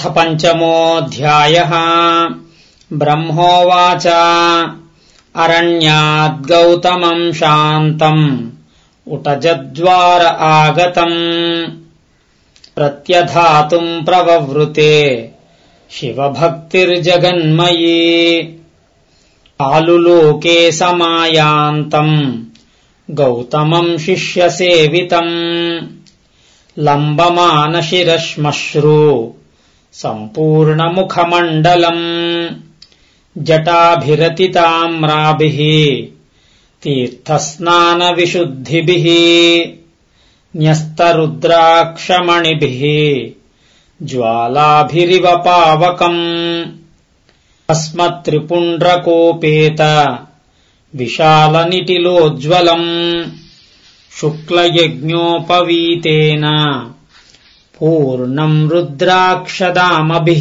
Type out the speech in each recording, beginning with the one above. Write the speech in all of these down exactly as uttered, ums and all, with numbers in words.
पञ्चमोऽध्यायः। ब्रह्मोवाच अरण्याद्गौतमम् शान्तम् उटजद्वार आगतम् प्रत्यधातुम् प्रववृते शिवभक्तिर्जगन्मयी आलुलोके समायान्तम् गौतमम् शिष्यसेवितम् लम्बमानशिरश्मश्रु सम्पूर्णमुखमण्डलम् जटाभिरतिताम्राभिः तीर्थस्नानविशुद्धिभिः न्यस्तरुद्राक्षमणिभिः ज्वालाभिरिव पावकम् अस्मत्त्रिपुण्ड्रकोपेत विशालनिटिलोज्ज्वलम् शुक्लयज्ञोपवीतेन पूर्णम् रुद्राक्षदामभिः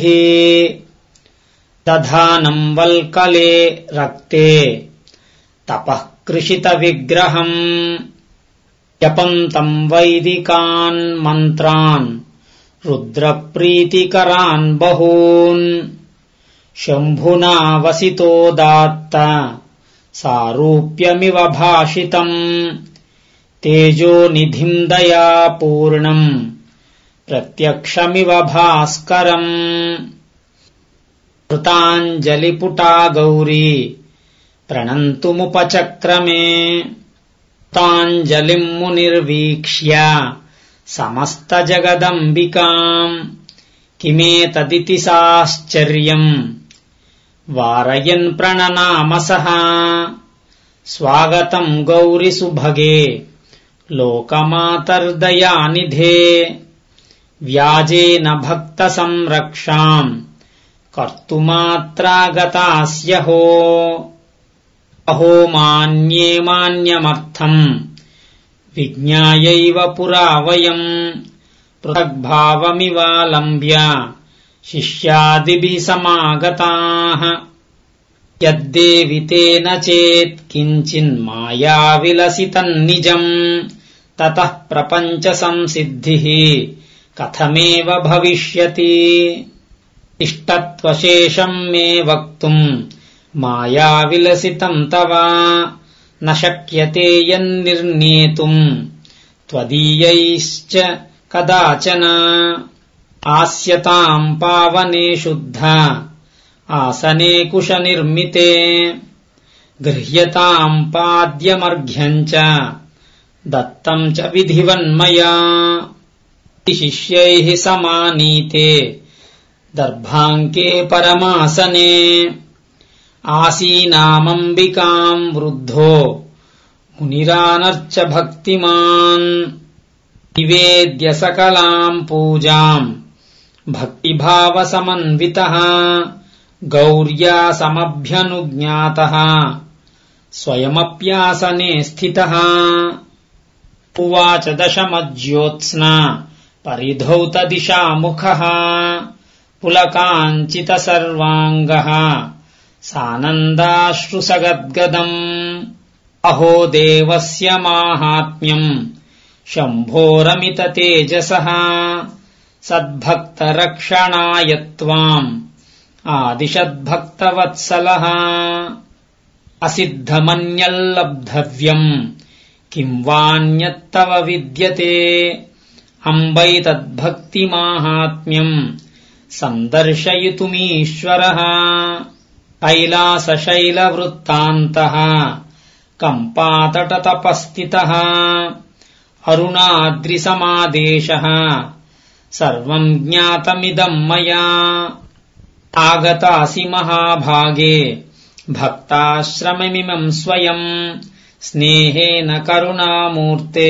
दधानम् वल्कले रक्ते तपः कृशितविग्रहम् जपन्तम् वैदिकान् मन्त्रान् रुद्रप्रीतिकरान् बहून् शम्भुना वसितोदात्त सारूप्यमिव भाषितम् तेजोनिधिम् दयापूर्णम् प्रत्यक्षमिव भास्करम् कृताञ्जलिपुटा गौरी प्रणन्तुमुपचक्रमे कृताञ्जलिम् मुनिर्वीक्ष्य समस्तजगदम्बिकाम् किमेतदिति साश्चर्यम् वारयन् प्रणनामसः स्वागतम् गौरिसुभगे लोकमातर्दयानिधे व्याजेन भक्तसंरक्षाम् कर्तुमात्रागतास्यहो अहो मान्ये मान्यमर्थम् विज्ञायैव पुरा वयम् पृथग्भावमिवालम्ब्य शिष्यादिभिः समागताः यद्देवि तेन चेत् किञ्चिन्मायाविलसितन्निजम् ततः प्रपञ्चसंसिद्धिः कथमेव भविष्यति इष्टत्वशेषम् मे वक्तुम् मायाविलसितम् तव न शक्यते यन्निर्णेतुम् त्वदीयैश्च कदाचन आस्यताम् पावने शुद्ध आसने कुशनिर्मिते गृह्यताम् पाद्यमर्घ्यम् च दत्तम् च विधिवन्मया शिष्यैः समानीते दर्भाङ्के परमासने आसीनामम्बिकाम् वृद्धो मुनिरानर्च भक्तिमान् निवेद्य सकलाम् पूजाम् भक्तिभावसमन्वितः गौर्या समभ्यनुज्ञातः स्वयमप्यासने स्थितः उवाच दशमज्योत्स्ना परिधौतदिशामुखः पुलकाञ्चितसर्वाङ्गः सानन्दाश्रुसगद्गदम् अहो देवस्य माहात्म्यम् शम्भोरमिततेजसः सद्भक्तरक्षणाय त्वाम् आदिशद्भक्तवत्सलः असिद्धमन्यल्लब्धव्यम् किम् वान्यत्तव विद्यते अम्बैतद्भक्तिमाहात्म्यम् सन्दर्शयितुमीश्वरः कैलासशैलवृत्तान्तः कम्पातटतपस्थितः अरुणाद्रिसमादेशः सर्वम् ज्ञातमिदम् मया आगतासि महाभागे भक्ताश्रममिमम् स्वयम् स्नेहेन करुणामूर्ते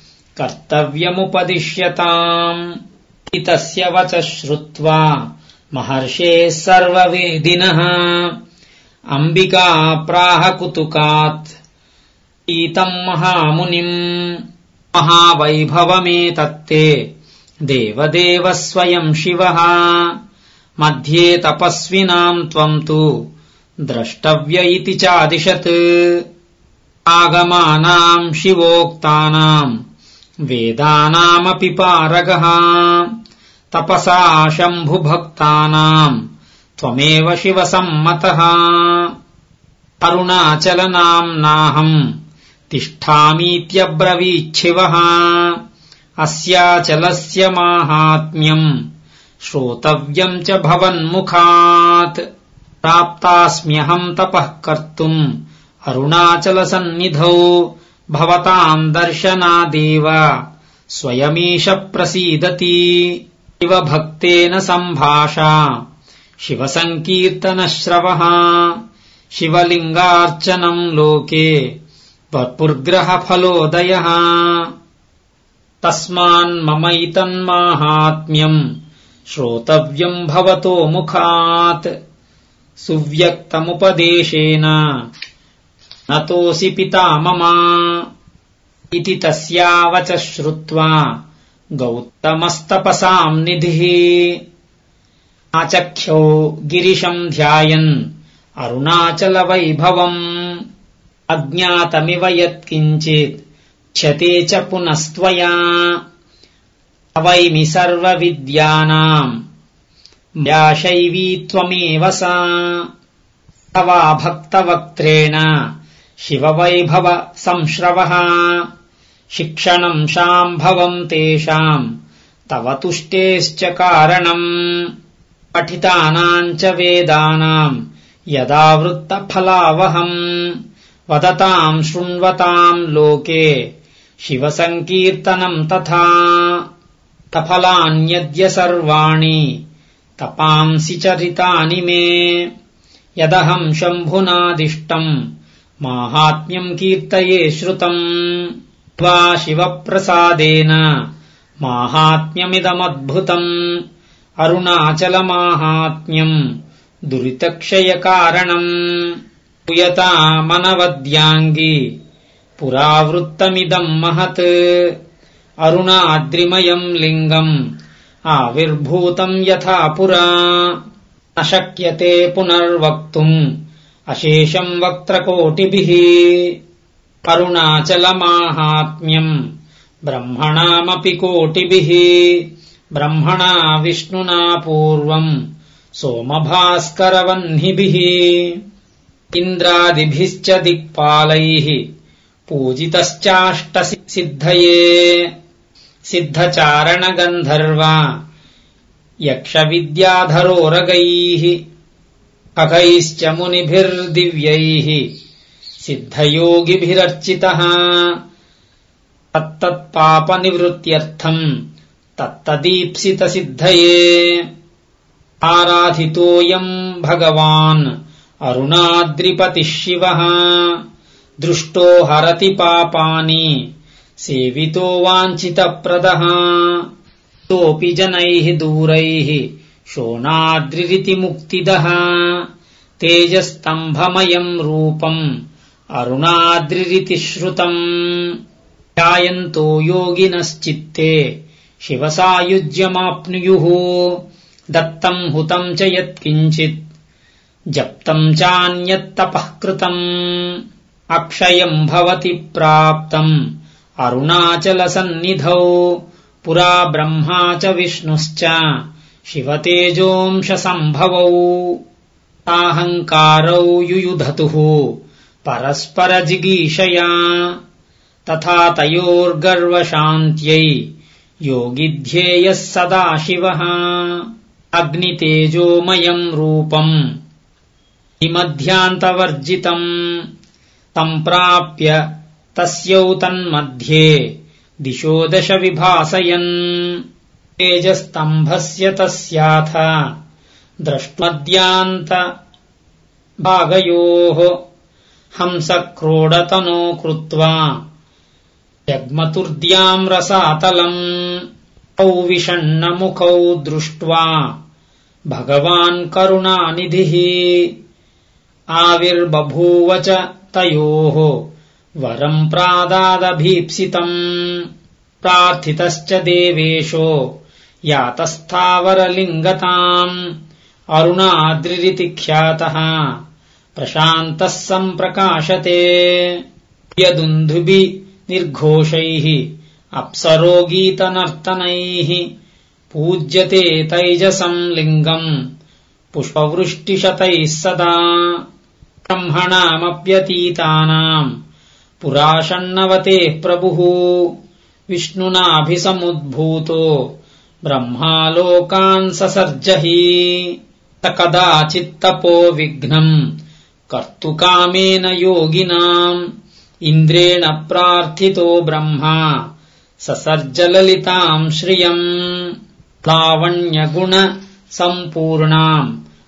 कर्तव्यमुपदिश्यताम् इतस्य वच श्रुत्वा महर्षेः सर्ववेदिनः अम्बिका प्राह कुतुकात् ईतम् महामुनिम् महावैभवमेतत्ते देवदेव स्वयम् शिवः मध्ये तपस्विनाम् त्वम् तु द्रष्टव्य इति चादिशत् आगमानाम् शिवोक्तानाम् वेदानामपि पारगः तपसा शम्भुभक्तानाम् त्वमेव शिवसम्मतः अरुणाचलनाम्नाहम् तिष्ठामीत्यब्रवीच्छिवः अस्याचलस्य माहात्म्यम् श्रोतव्यम् च भवन्मुखात् प्राप्तास्म्यहम् तपः कर्तुम् अरुणाचलसन्निधौ भवताम् दर्शनादेव स्वयमीश प्रसीदति शिवभक्तेन सम्भाषा शिवसङ्कीर्तनश्रवः शिवलिङ्गार्चनम् लोके वपुर्ग्रहफलोदयः तस्मान्ममैतन्माहात्म्यम् श्रोतव्यम् भवतो मुखात् सुव्यक्तमुपदेशेन नतोऽसि पिता मम इति तस्या वचः श्रुत्वा गौतमस्तपसाम् निधिः आचख्यौ गिरिशम् ध्यायन् अरुणाचलवैभवम् अज्ञातमिव यत्किञ्चित् क्षते च पुनस्त्वया अवैमि सर्वविद्यानाम् व्याशैवी त्वमेव सा तवा भक्तवक्त्रेण शिववैभव संश्रवः शिक्षणम् शाम्भवम् तेषाम् तव तुष्टेश्च कारणम् पठितानाम् च वेदानाम् यदा वृत्तफलावहम् वदताम् शृण्वताम् लोके शिवसङ्कीर्तनम् तथा तफलान्यद्य सर्वाणि तपांसि चरितानि मे यदहम् शम्भुनादिष्टम् माहात्म्यम् कीर्तये श्रुतम् त्वा शिवप्रसादेन माहात्म्यमिदमद्भुतम् अरुणाचलमाहात्म्यम् दुरितक्षयकारणम् पुयतामनवद्याङ्गी पुरावृत्तमिदम् महत् अरुणाद्रिमयम् लिङ्गम् आविर्भूतम् यथा पुरा न शक्यते पुनर्वक्तुम् अशेषम् वक्त्रकोटिभिः अरुणाचलमाहात्म्यम् ब्रह्मणामपि कोटिभिः ब्रह्मणा विष्णुना पूर्वम् सोमभास्करवह्निभिः इन्द्रादिभिश्च दिक्पालैः पूजितश्चाष्टसिद्धये सिद्धचारणगन्धर्वा यक्षविद्याधरोरगैः खगैश्च मुनिभिर्दिव्यैः सिद्धयोगिभिरर्चितः तत्तत्पापनिवृत्त्यर्थम् तत्तदीप्सितसिद्धये आराधितोऽयम् भगवान् अरुणाद्रिपतिः शिवः दृष्टो हरति पापानि सेवितो वाञ्छितप्रदः तोऽपि जनैः दूरैः शोणाद्रिरिति मुक्तिदः तेजस्तम्भमयम् रूपम् अरुणाद्रिरिति श्रुतम् ध्यायन्तो योगिनश्चित्ते शिवसायुज्यमाप्नुयुः दत्तम् हुतम् च यत्किञ्चित् जप्तम् चान्यत्तपः कृतम् अक्षयम् भवति प्राप्तम् अरुणाचलसन्निधौ पुरा ब्रह्मा च विष्णुश्च शिवतेजोंशसम्भवौ ताहङ्कारौ युयुधतुः परस्परजिगीषया तथा तयोर्गर्वशान्त्यै योगिध्येयः सदा शिवः अग्नितेजोमयम् रूपम् हिमध्यान्तवर्जितम् सम्प्राप्य तस्यौ तन्मध्ये दिशो दश विभासयन् तेजस्तम्भस्य तस्याथ द्रष्टुमद्यान्त भागयोः हंसक्रोडतनो कृत्वा जग्मतुर्द्याम् रसातलम् औ विषण्णमुखौ दृष्ट्वा भगवान् करुणानिधिः आविर्बभूव च तयोः वरम् प्रादादभीप्सितम् प्रार्थितश्च देवेशो यातस्थावरलिङ्गताम् अरुणाद्रिरिति ख्यातः प्रशान्तः सम्प्रकाशते यदुन्धुभिः निर्घोषैः अप्सरो गीतनर्तनैः पूज्यते तैजसं लिङ्गम् पुष्पवृष्टिशतैः सदा ब्रह्मणामप्यतीतानाम् पुरा षण्णवतेः प्रभुः विष्णुनाभिसमुद्भूतो ब्रह्मा लोकान् ससर्ज हि कदाचित्तपो विघ्नम् कर्तुकामेन योगिनाम् इन्द्रेण प्रार्थितो ब्रह्मा ससर्ज ललिताम् श्रियम् लावण्यगुण सम्पूर्णाम्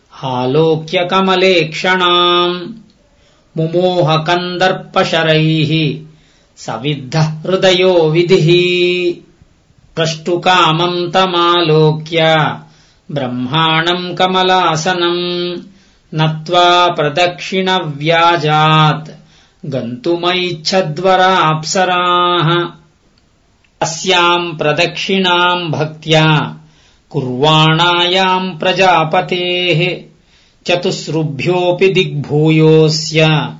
आलोक्यकमलेक्षणाम् मुमोह कन्दर्पशरैः सविद्धः हृदयो विधिः प्रष्टुकामम् तमालोक्य ब्रह्माणम् कमलासनम् नत्वा प्रदक्षिणव्याजात् गन्तुमैच्छद्वराप्सराः अस्याम् प्रदक्षिणाम् भक्त्या कुर्वाणायाम् प्रजापतेः चतुस्रुभ्योऽपि दिग्भूयोऽस्य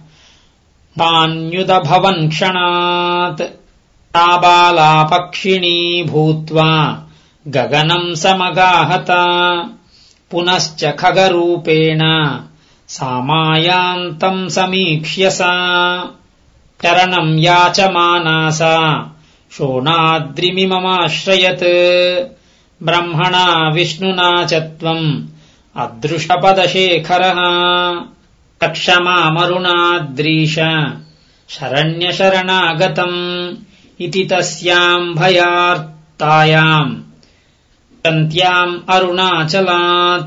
तान्युदभवन् क्षणात् सा बाला पक्षिणी भूत्वा गगनम् समगाहता पुनश्च खगरूपेण सामायान्तम् समीक्ष्य सा चरणम् याचमाना सा शोणाद्रिमिममाश्रयत् ब्रह्मणा विष्णुना च त्वम् अदृशपदशेखरः तक्षमामरुणाद्रीश शरण्यशरणागतम् इति तस्याम् भयार्तायाम् तन्त्याम् अरुणाचलात्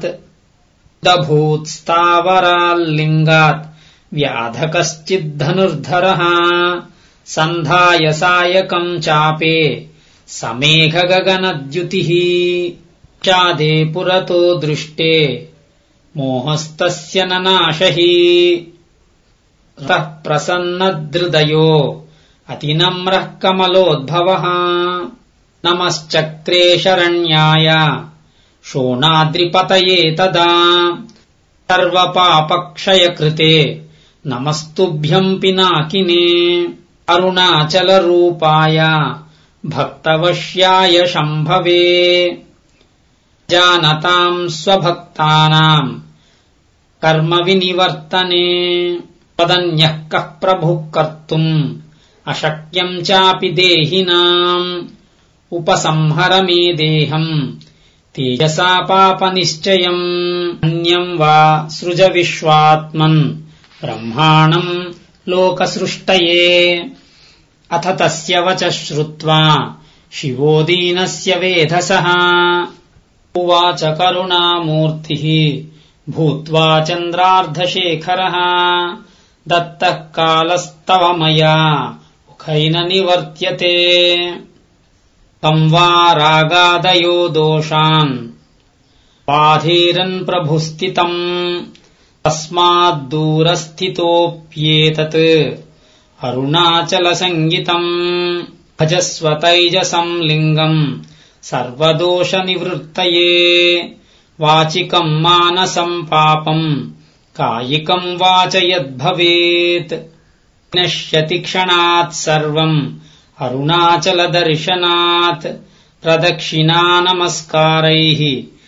दभूत्स्थावराल्लिङ्गात् व्याधकश्चिद्धनुर्धरः सन्धाय सायकम् चापे समेघगगनद्युतिः चादे पुरतो दृष्टे मोहस्तस्य ननाशहि तः प्रसन्नदृदयो अतिनम्रः कमलोद्भवः नमश्चक्रे शरण्याय शोणाद्रिपतये तदा सर्वपापक्षयकृते नमस्तुभ्यम् पिनाकिने अरुणाचलरूपाय भक्तवश्याय शम्भवे जानताम् स्वभक्तानाम् कर्मविनिवर्तने त्वदन्यः कः प्रभुः कर्तुम् अशक्यम् चापि देहिनाम् उपसंहर मे देहम् तेजसा पापनिश्चयम् अन्यम् वा सृज विश्वात्मन् ब्रह्माणम् लोकसृष्टये अथ तस्य वचः श्रुत्वा शिवो दीनस्य वेधसः उवाच करुणामूर्तिः भूत्वा चन्द्रार्धशेखरः दत्तः कालस्तव मया मुखैन निवर्त्यते तम् वा रागादयो दोषान् बाधेरन् प्रभुस्थितम् तस्माद्दूरस्थितोऽप्येतत् अरुणाचलसङ्गितम् भजस्व तैजसम् लिङ्गम् सर्वदोषनिवृत्तये वाचिकम् मानसम् पापम् कायिकम् वाच यद्भवेत् नश्यति क्षणात् सर्वम् अरुणाचलदर्शनात् प्रदक्षिणा नमस्कारैः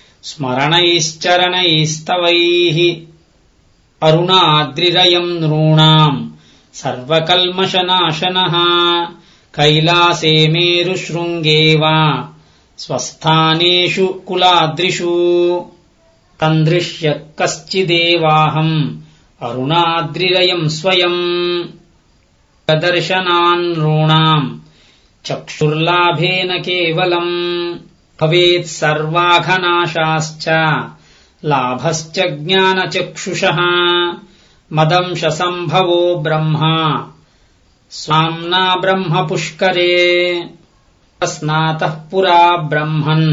स्मरणैश्चरणैस्तवैः अरुणाद्रिरयम् नॄणाम् सर्वकल्मषनाशनः कैलासे मेरुशृङ्गे वा स्वस्थानेषु कुलाद्रिषु तन्दृश्य कश्चिदेवाहम् अरुणाद्रिरयम् स्वयम् दर्शनान् नॄणाम् चक्षुर्लाभेन केवलम् भवेत् सर्वाघनाशाश्च लाभश्च ज्ञानचक्षुषः मदंशसम्भवो ब्रह्मा स्वाम्ना ब्रह्मपुष्करे स्नातः पुरा ब्रह्मन्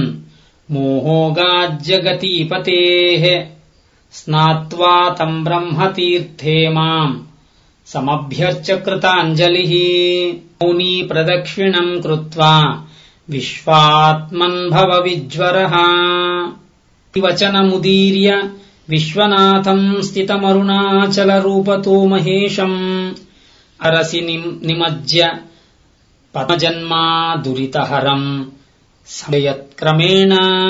मोहोगाज्जगतीपतेः स्नात्वा तम् ब्रह्मतीर्थे माम् समभ्यर्च्य कृताञ्जलिः मौनी प्रदक्षिणम् कृत्वा विश्वात्मन् भव विज्वरः वचनमुदीर्य विश्वनाथम् स्थितमरुणाचलरूपतो महेशम् अरसि निमज्य पद्मजन्मा दुरितहरम् संयत्क्रमेण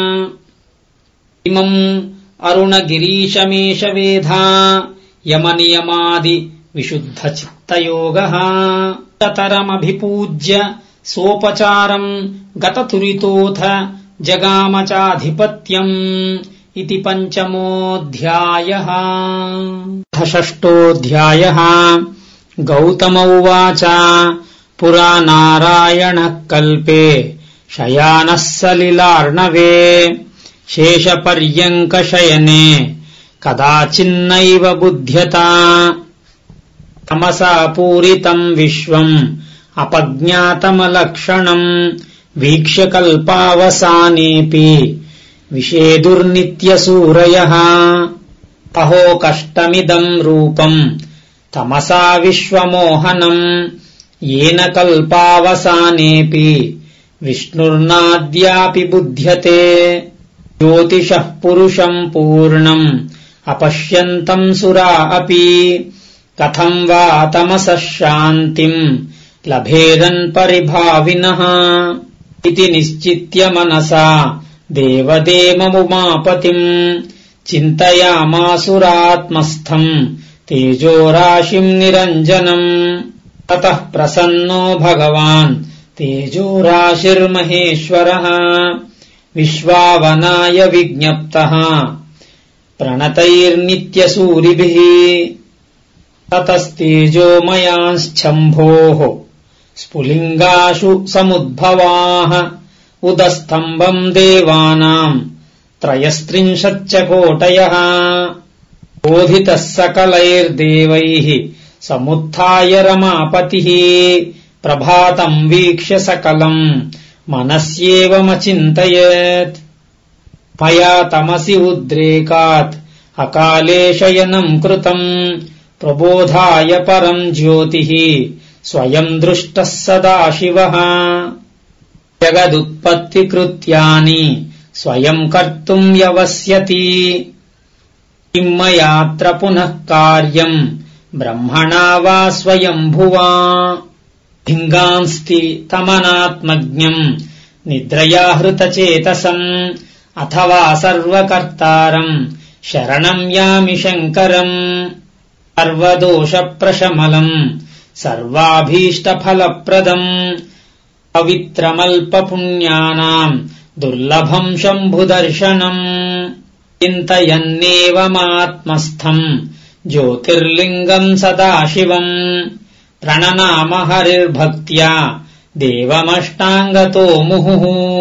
इमम् अरुणगिरीशमेष वेधा यमनियमादि विशुद्धचित्तयोगः ततरमभिपूज्य सोपचारम् गततुरितोऽथ जगामचाधिपत्यम् इति पञ्चमोऽध्यायः। षष्ठोऽध्यायः। गौतम उवाच पुरा नारायणः कल्पे शयानः सलिलार्णवे शेषपर्यङ्कशयने कदाचिन्नैव बुध्यता तमसा पूरितम् विश्वम् अपज्ञातमलक्षणम् वीक्ष्य कल्पावसानेऽपि विषेदुर्नित्यसूरयः अहो कष्टमिदम् रूपम् तमसा विश्वमोहनम् येन कल्पावसानेऽपि विष्णुर्नाद्यापि बुध्यते ज्योतिषः पुरुषम् पूर्णम् अपश्यन्तम् सुरा अपि कथम् वा तमसः शान्तिम् लभेरन् परिभाविनः इति निश्चित्य मनसा देवदेवमुमापतिम् चिन्तयामासुरात्मस्थम् तेजोराशिम् निरञ्जनम् ततः प्रसन्नो भगवान् तेजोराशिर्महेश्वरः विश्वावनाय विज्ञप्तः प्रणतैर्नित्यसूरिभिः ततस्तेजोमयांश्छम्भोः स्फुलिङ्गाशु समुद्भवाः उदस्तम्भम् देवानाम् त्रयस्त्रिंशच्च कोटयः बोधितः सकलैर्देवैः समुत्थाय रमापतिः प्रभातम् वीक्ष्य सकलम् मनस्येवमचिन्तयत् मया तमसि उद्रेकात् अकाले शयनम् कृतम् प्रबोधाय परम् ज्योतिः स्वयम् दृष्टः सदाशिवः जगदुत्पत्तिकृत्यानि स्वयम् कर्तुम् व्यवस्यति किम् मयात्र पुनः कार्यम् ब्रह्मणा वा स्वयम्भुवा भिङ्गांस्ति तमनात्मज्ञम् निद्रया हृतचेतसम् अथवा सर्वकर्तारम् शरणम् यामि शङ्करम् सर्वदोषप्रशमलम् सर्वाभीष्टफलप्रदम् पवित्रमल्पपुण्यानाम् दुर्लभम् शम्भुदर्शनम् चिन्तयन्नेवमात्मस्थम् ज्योतिर्लिङ्गम् सदाशिवम् प्रणनाम हरिर्भक्त्या देवमष्टाङ्गतो मुहुः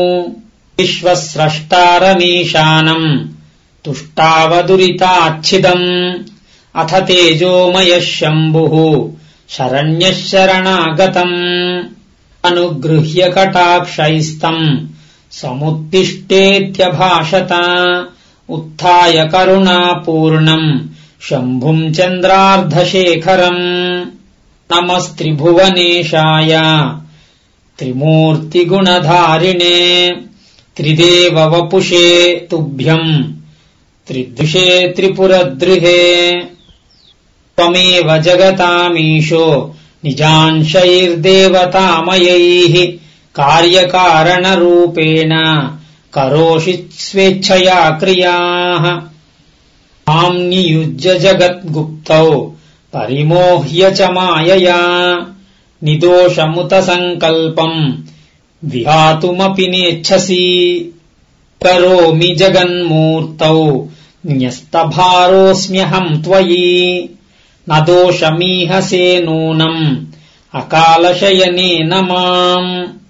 विश्वस्रष्टारमीशानम् तुष्टावदुरिताच्छिदम् अथ तेजोमयः शम्भुः शरण्यः शरणागतम् अनुगृह्य कटाक्षैस्तम् समुत्तिष्ठेत्यभाषत उत्थाय करुणापूर्णम् शम्भुम् चन्द्रार्धशेखरम् नमस्त्रिभुवनेशाय त्रिमूर्तिगुणधारिणे त्रिदेववपुषे तुभ्यम् त्रिदृशे त्रिपुरद्रुहे त्वमेव जगतामीशो निजांशैर्देवतामयैः कार्यकारणरूपेण करोषि स्वेच्छया क्रियाः माम् नियुज्य जगद्गुप्तौ परिमोह्य च मायया निदोषमुत सङ्कल्पम् विहातुमपि नेच्छसि करोमि जगन्मूर्तौ न्यस्तभारोऽस्म्यहम् त्वयि न दोषमीहसे नूनम् अकालशयनेन माम्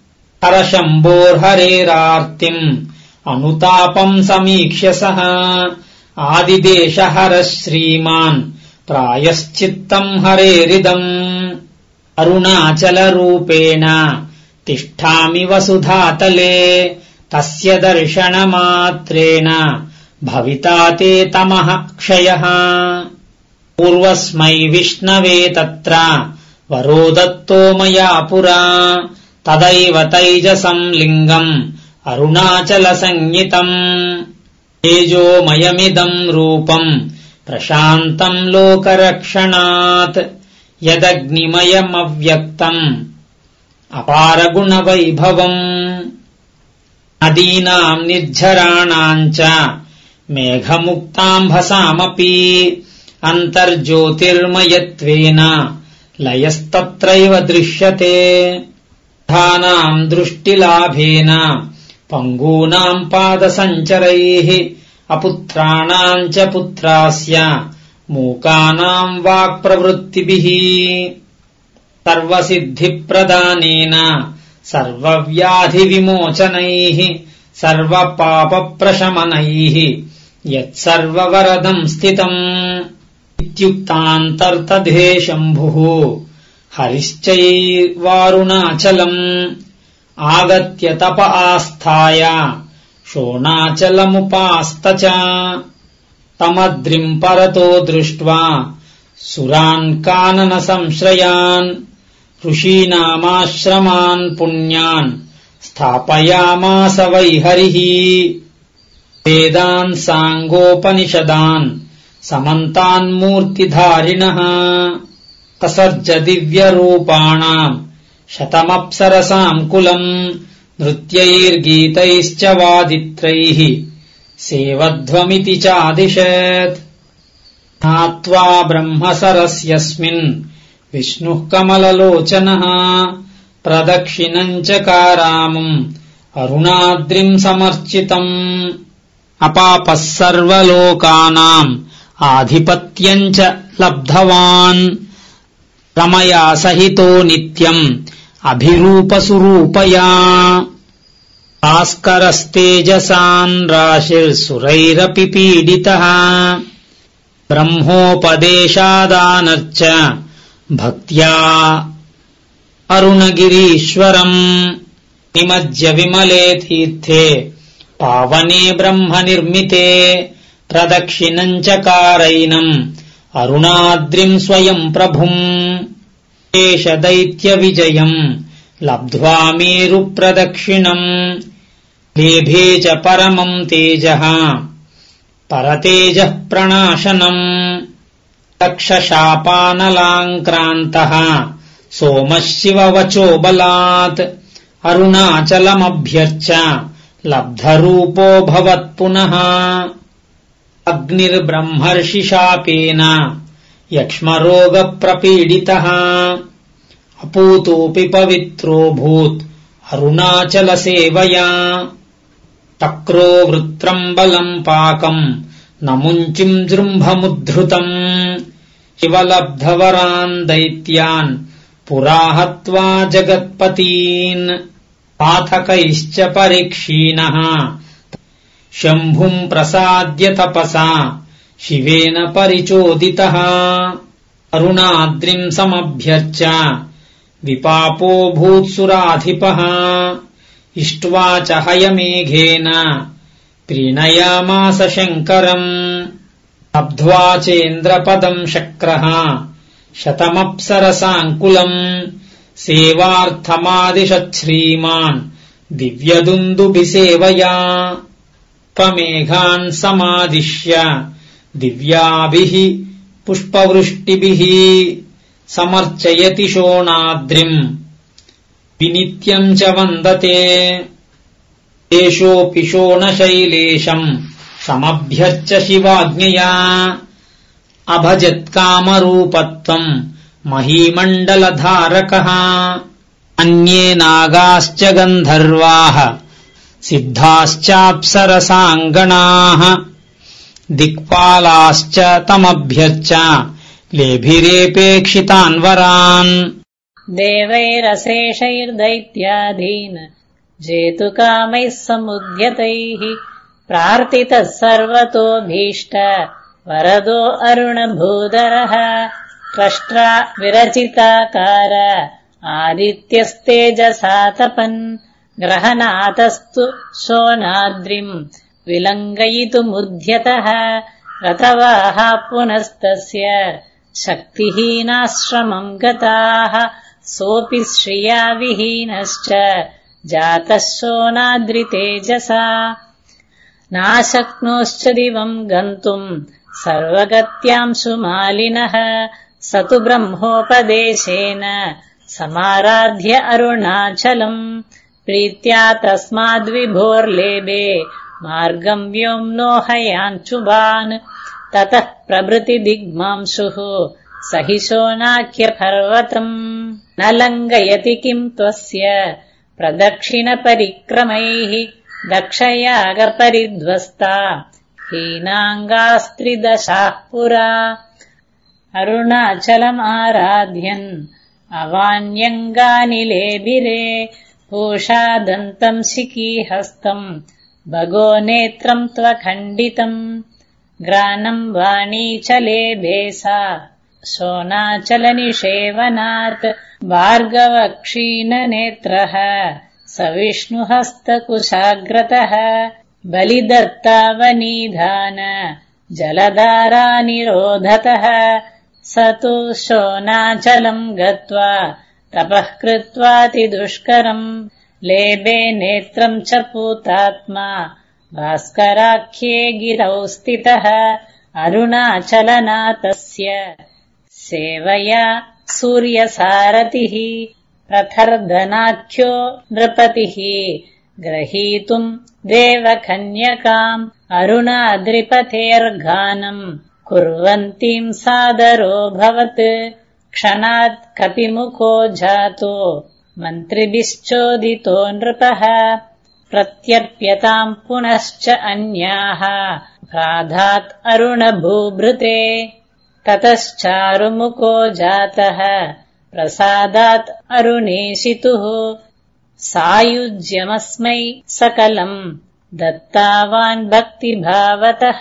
हरशम्भोर्हरेरार्तिम् अनुतापम् समीक्ष्य सः आदिदेशहरः श्रीमान् प्रायश्चित्तम् हरेरिदम् अरुणाचलरूपेण तिष्ठामि वसुधातले तस्य दर्शनमात्रेण भविता ते तमः क्षयः पूर्वस्मै विष्णवे तत्र वरो दत्तो मया पुरा तदैव तैजसम् लिङ्गम् अरुणाचलसंज्ञितम् तेजोमयमिदम् रूपम् प्रशान्तम् लोकरक्षणात् यदग्निमयमव्यक्तम् अपारगुणवैभवम् नदीनाम् निर्झराणाम् च मेघमुक्ताम्भसामपि अन्तर्ज्योतिर्मयत्वेन लयस्तत्रैव दृश्यते धानाम् दृष्टिलाभेन पङ्गूनाम् पादसञ्चरैः अपुत्राणाम् च पुत्रास्य मूकानाम् वाक्प्रवृत्तिभिः सर्वसिद्धिप्रदानेन सर्वव्याधिविमोचनैः सर्वपापप्रशमनैः यत्सर्ववरदम् स्थितम् इत्युक्तान्तर्तधे शम्भुः हरिश्चैवारुणाचलम् आगत्य तप आस्थाय शोणाचलमुपास्त च तमद्रिम् परतो दृष्ट्वा सुरान् काननसंश्रयान् ऋषीणामाश्रमान् पुण्यान् स्थापयामास वै हरिः वेदान् साङ्गोपनिषदान् समन्तान्मूर्तिधारिणः कसर्ज दिव्यरूपाणाम् शतमप्सरसाम् कुलम् नृत्यैर्गीतैश्च वादित्रैः सेवध्वमिति चादिशत् ज्ञात्वा ब्रह्मसरस्यस्मिन् विष्णुः कमललोचनः प्रदक्षिणम् चकारामम् अरुणाद्रिम् समर्चितम् अपापः सर्वलोकानाम् आधिपत्यम् च लब्धवान् रमया सहितो नित्यम् अभिरूपसुरूपया भास्करस्तेजसान् राशिर्सुरैरपि पीडितः ब्रह्मोपदेशादानर्च भक्त्या अरुणगिरीश्वरम् निमज्य विमले तीर्थे पावने ब्रह्मनिर्मिते प्रदक्षिणम् चकारैनम् अरुणाद्रिम् स्वयम् प्रभुम् एष दैत्यविजयम् लब्ध्वा मेरुप्रदक्षिणम् लेभे च परमम् तेजः परतेजः प्रणाशनम् तक्षशापानलाङ्क्रान्तः सोमः शिववचो बलात् अरुणाचलमभ्यर्च लब्धरूपो भवत्पुनः अग्निर्ब्रह्मर्षिशापेन यक्ष्मरोगप्रपीडितः अपूतोऽपि पवित्रोऽभूत् अरुणाचलसेवया तक्रो वृत्रम् बलम् पाकम् न मुञ्चिम् जृम्भमुद्धृतम् शिवलब्धवरान् दैत्यान् पुरा हत्वा जगत्पतीन् पाथकैश्च परीक्षीणः शम्भुम् प्रसाद्य तपसा शिवेन परिचोदितः अरुणाद्रिम् समभ्यर्च विपापो भूत्सुराधिपः इष्ट्वा च हयमेघेन प्रीणयामास शङ्करम् लब्ध्वा चेन्द्रपदम् शक्रः शतमप्सरसाङ्कुलम् सेवार्थमादिशच्छ्रीमान् दिव्यदुन्दुभिसेवया त्वमेघान् समादिश्य दिव्याभिः पुष्पवृष्टिभिः समर्चयति शोणाद्रिम् विनित्यम् च वन्दते एषोऽपि शोणशैलेशम् समभ्यर्च शिवाज्ञया अभजत्कामरूपत्वम् महीमण्डलधारकः अन्ये नागाश्च गन्धर्वाः सिद्धाश्चाप्सरसाङ्गणाः दिक्पालाश्च तमभ्यर्च लेभिरेपेक्षितान् वरान् देवैरशेषैर्दैत्याधीन जेतुकामैः समुद्यतैः प्रार्थितः सर्वतोऽभीष्ट वरदो अरुणभूधरः त्वष्ट्रा विरचिताकार आदित्यस्तेजसा तपन् ग्रहनाथस्तु शोणाद्रिम् विलङ्घयितुमुद्यतः रथवाः पुनस्तस्य शक्तिहीनाश्रमम् गताः सोऽपि श्रिया विहीनश्च जातः शोणाद्रितेजसा नाशक्नोश्च दिवम् गन्तुम् सर्वगत्याम् सुमालिनः स तु ब्रह्मोपदेशेन समाराध्य अरुणाचलम् प्रीत्या तस्माद्विभोर्लेभे मार्गम् व्योम्नोहयाञ्चुभान् ततः प्रभृति दिग्मांशुः सहिशोनाख्यपर्वतम् न लङ्घयति किम् त्वस्य प्रदक्षिणपरिक्रमैः दक्षयागपरिध्वस्ता हीनाङ्गास्त्रिदशाः पुरा अरुणाचलमाराध्यन् अवान्यङ्गानि लेभिरे पूषादन्तम् शिखीहस्तम् भगो नेत्रम् त्वखण्डितम् ग्रानम् वाणी च लेभेसा शोणाचलनिषेवनात् भार्गवक्षीणनेत्रः स विष्णुहस्तकुशाग्रतः बलिदत्तावनिधान जलधारानिरोधतः स तु शोणाचलम् गत्वा तपः कृत्वातिदुष्करम् लेभे नेत्रम् च पूतात्मा भास्कराख्ये गिरौ स्थितः अरुणाचलनाथस्य सेवया सूर्यसारथिः प्रथर्दनाख्यो नृपतिः ग्रहीतुम् देवकन्यकाम् अरुणाद्रिपतेर्गानम् कुर्वन्तीम् सादरोऽभवत् क्षणात् कपिमुखो जातो मन्त्रिभिश्चोदितो नृपः प्रत्यर्प्यताम् पुनश्च अन्याः प्राधात् अरुणभूभृते ततश्चारुमुखो जातः प्रसादात् अरुणेशितुः सायुज्यमस्मै सकलम् दत्तावान् भक्तिभावतः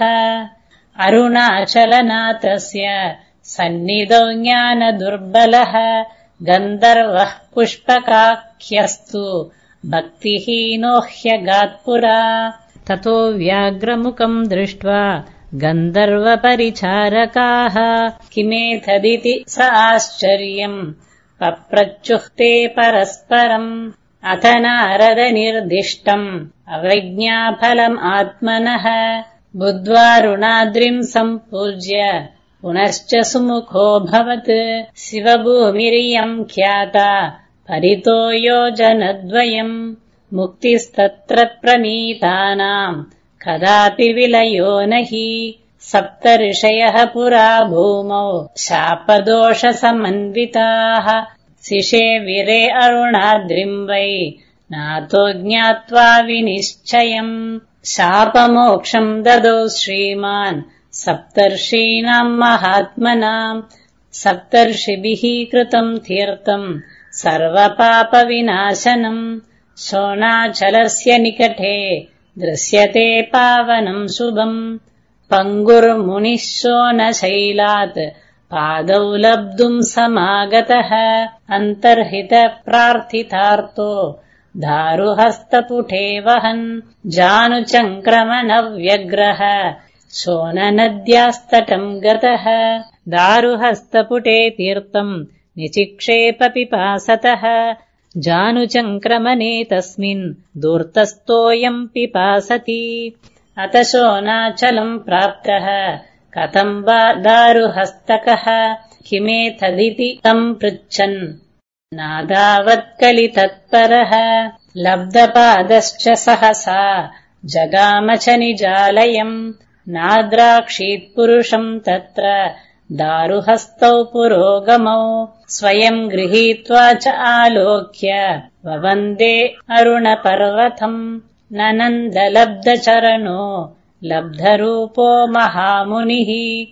अरुणाचलनाथस्य सन्निधौ ज्ञानदुर्बलः गन्धर्वः पुष्पकाख्यस्तु भक्तिहीनो ह्यगात्पुरा ततो व्याघ्रमुखम् दृष्ट्वा गन्धर्वपरिचारकाः किमेतदिति स आश्चर्यम् पप्रच्युक्ते परस्परम् अथ नारदनिर्दिष्टम् अवज्ञाफलम् आत्मनः बुद्ध्वारुणाद्रिम् सम्पूज्य पुनश्च सुमुखोऽभवत् शिवभूमिरियम् ख्याता परितो योजनद्वयम् मुक्तिस्तत्र प्रणीतानाम् कदापि विलयो न हि सप्तऋषयः पुरा भूमौ शापदोषसमन्विताः शिशेविरे अरुणाद्रिम् वै नातो ज्ञात्वा विनिश्चयम् शापमोक्षम् ददौ श्रीमान् सप्तर्षीणाम् महात्मनाम् सप्तर्षिभिः कृतम् तीर्थम् सर्वपापविनाशनम् शोणाचलस्य निकटे दृश्यते पावनम् शुभम् पङ्गुर्मुनिः शोणशैलात् पादौ लब्धुम् समागतः अन्तर्हितप्रार्थितार्तो दारुहस्तपुटे वहन् जानुचङ्क्रमणव्यग्रः शोणनद्यास्तटम् गतः दारुहस्तपुटे तीर्थम् निचिक्षेप पिपासतः जानुचङ्क्रमणे तस्मिन् दूर्तस्थोऽयम् पिपासति अत शोणाचलम् प्राप्तः कथम् वा दारुहस्तकः किमेतदिति तम् पृच्छन् नादावत्कलितत्परः लब्धपादश्च सहसा जगाम च निजालयम् नाद्राक्षीत्पुरुषम् तत्र दारुहस्तौ पुरोगमौ स्वयम् गृहीत्वा च आलोक्य ववन्दे अरुणपर्वतम् ननन्दलब्धचरणो लब्धरूपो महामुनिः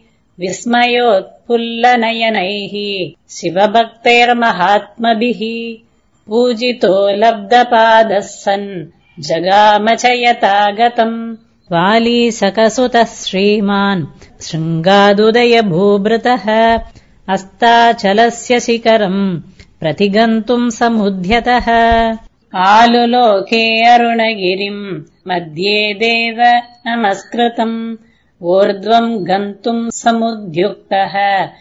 विस्मयोत्फुल्लनयनैः शिवभक्तैर्महात्मभिः पूजितो लब्धपादः सन् जगाम च यथागतम् वालीसकसुतः श्रीमान् शृङ्गादुदयभूभृतः अस्ताचलस्य शिखरम् प्रतिगन्तुम् समुद्यतः आलुलोके अरुणगिरिम् मध्ये देव नमस्कृतम् ऊर्ध्वम् गन्तुम् समुद्युक्तः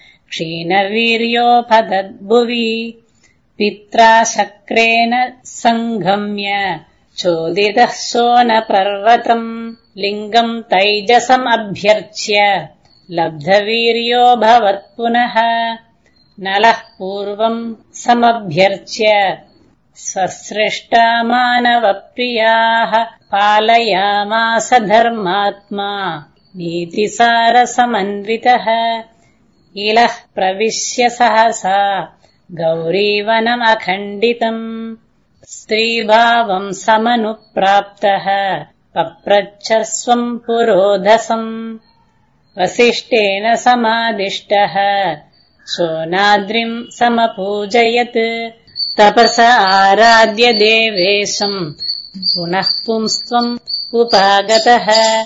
क्षीणवीर्योपदद्भुवि पित्रा शक्रेण सङ्गम्य चोदितः शोणपर्वतम् लिङ्गम् तैजसमभ्यर्च्य लब्धवीर्यो भवत्पुनः नलः पूर्वम् समभ्यर्च्य स्वसृष्टा मानवप्रियाः पालयामास धर्मात्मा नीतिसारसमन्वितः इलः प्रविश्य सहसा गौरीवनमखण्डितम् स्त्रीभावम् समनुप्राप्तः पप्रच्छ स्वम् पुरोधसम् वसिष्ठेन समादिष्टः सोनाद्रिम् समपूजयत् तपस आराध्य देवेशम् पुनः पुंस्त्वम् उपागतः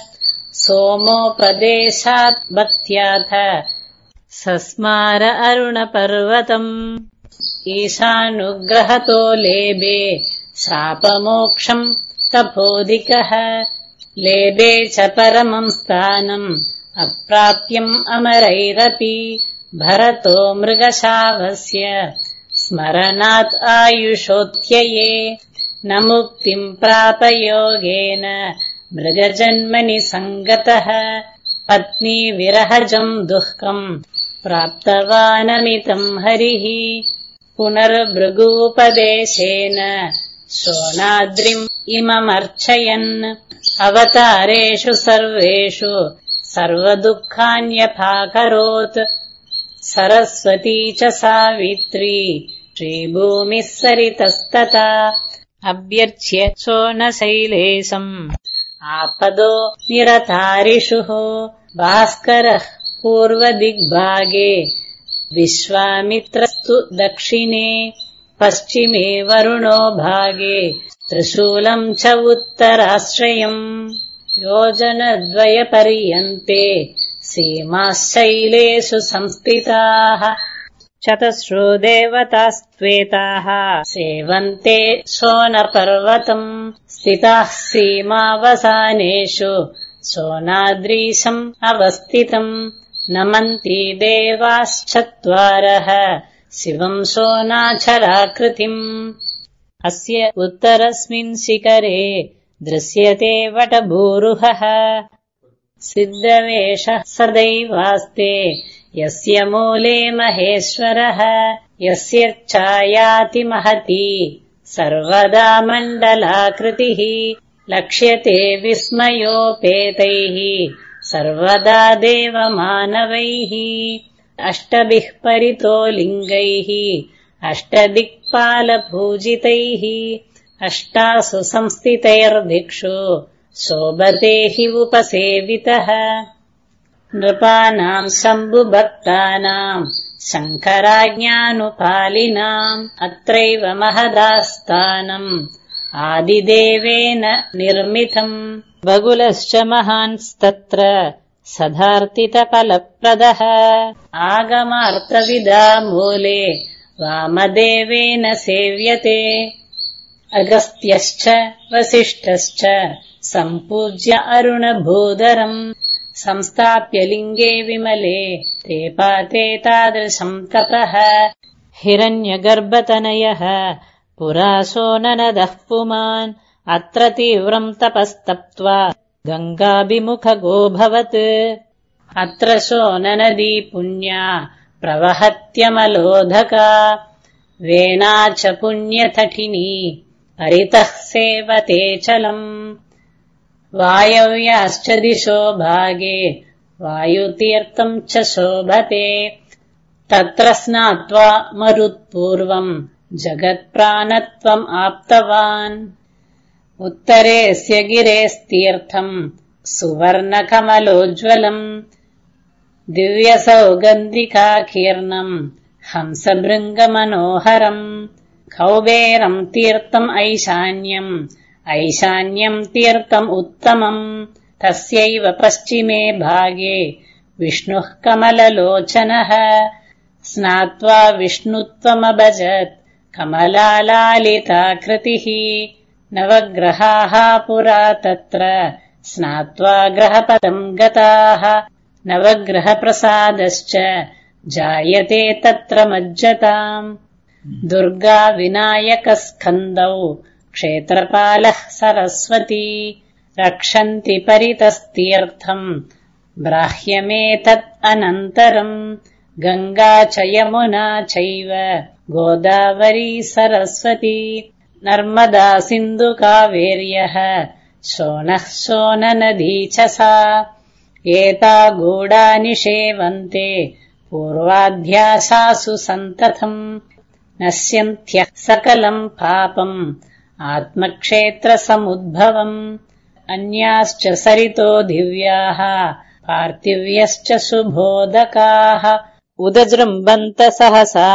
सोमोपदेशात् भक्त्याथ सस्मार अरुणपर्वतम् ईशानुग्रहतो लेबे शापमोक्षम् तपोधिकः लेबे च परमम् स्थानम् अप्राप्यम् अमरैरपि भरतो मृगशावस्य स्मरणात् आयुषोऽत्यये न मुक्तिम् प्राप योगेन मृगजन्मनि सङ्गतः पत्नी विरहजम् दुःखम् प्राप्तवानमितम् हरिः पुनर्भृगूपदेशेन शोणाद्रिम् इममर्चयन् अवतारेषु सर्वेषु सर्वदुःखान्यपाकरोत् सरस्वती च सावित्री श्रीभूमिः सरितस्तथा अभ्यर्च्य शोणशैलेशम् आपदो निरतारिषुः भास्करः पूर्वदिग्भागे विश्वामित्रस्तु दक्षिणे पश्चिमे वरुणो भागे त्रिशूलम् च उत्तराश्रयम् योजनद्वयपर्यन्ते सीमाशैलेषु संस्थिताः चतस्रो देवतास्त्वेताः सेवन्ते शोणपर्वतम् स्थिताः सीमावसानेषु शोणाद्रीशम् अवस्थितम् नमन्ति देवाश्चत्वारः शिवम् शोणाचलाकृतिम् अस्य उत्तरस्मिन् शिखरे दृश्यते वटभूरुहः सिद्धवेषः सदैवास्ते यस्य मूले महेश्वरः यस्य छायाति महती सर्वदा मण्डलाकृतिः लक्ष्यते विस्मयोपेतैः सर्वदा देवमानवैः अष्टभिः परितो लिङ्गैः अष्टदिक्पालपूजितैः अष्टासु संस्थितैर्दिक्षु शोभते हि उपसेवितः नृपाणाम् शम्भुभक्तानाम् शङ्कराज्ञानुपालिनाम् अत्रैव महदास्थानम् आदिदेवेन निर्मितम् बगुलश्च महांस्तत्र सदार्तितफलप्रदः आगमार्थविदा मूले वामदेवेन सेव्यते अगस्त्यश्च वसिष्ठश्च सम्पूज्य अरुणभूधरम् संस्थाप्य लिङ्गे विमले ते पाते तादृशम् तपः हिरण्यगर्भतनयः पुरा शोणनदः पुमान् अत्र तीव्रम् तपस्तप्त्वा गङ्गाभिमुखगोऽभवत् अत्र शोणनदी पुण्या प्रवहत्यमलोधका वेणा च पुण्यतटिनी परितः सेवते चलम् वायव्याश्च दिशो भागे वायुतीर्थम् च शोभते तत्र स्नात्वा मरुत्पूर्वम् जगत्प्राणत्वम् आप्तवान् उत्तरेऽस्य गिरेस्तीर्थम् सुवर्णकमलोज्ज्वलम् दिव्यसौगन्धिकाकीर्णम् हंसभृङ्गमनोहरम् कौबेरम् तीर्थम् ऐशान्यम् ऐशान्यम् तीर्थम् उत्तमम् तस्यैव पश्चिमे भागे विष्णुः कमललोचनः स्नात्वा विष्णुत्वमभजत् कमलालालिताकृतिः नवग्रहाः पुरा तत्र स्नात्वा ग्रहपदम् गताः नवग्रहप्रसादश्च जायते तत्र मज्जताम् दुर्गा विनायकस्कन्दौ क्षेत्रपालः सरस्वती रक्षन्ति परितस्तीर्थम् ब्राह्यमेतत् अनन्तरम् गङ्गा च यमुना चैव गोदावरी सरस्वती नर्मदा सिन्धु कावेर्यः शोणः शोणनदी च सा एता गूढानि सेवन्ते पूर्वाध्यासासु सन्ततम् नश्यन्त्यः सकलम् पापम् आत्मक्षेत्रसमुद्भवम् अन्याश्च सरितो दिव्याः पार्थिव्यश्च सुबोधकाः उदजृम्बन्त सहसा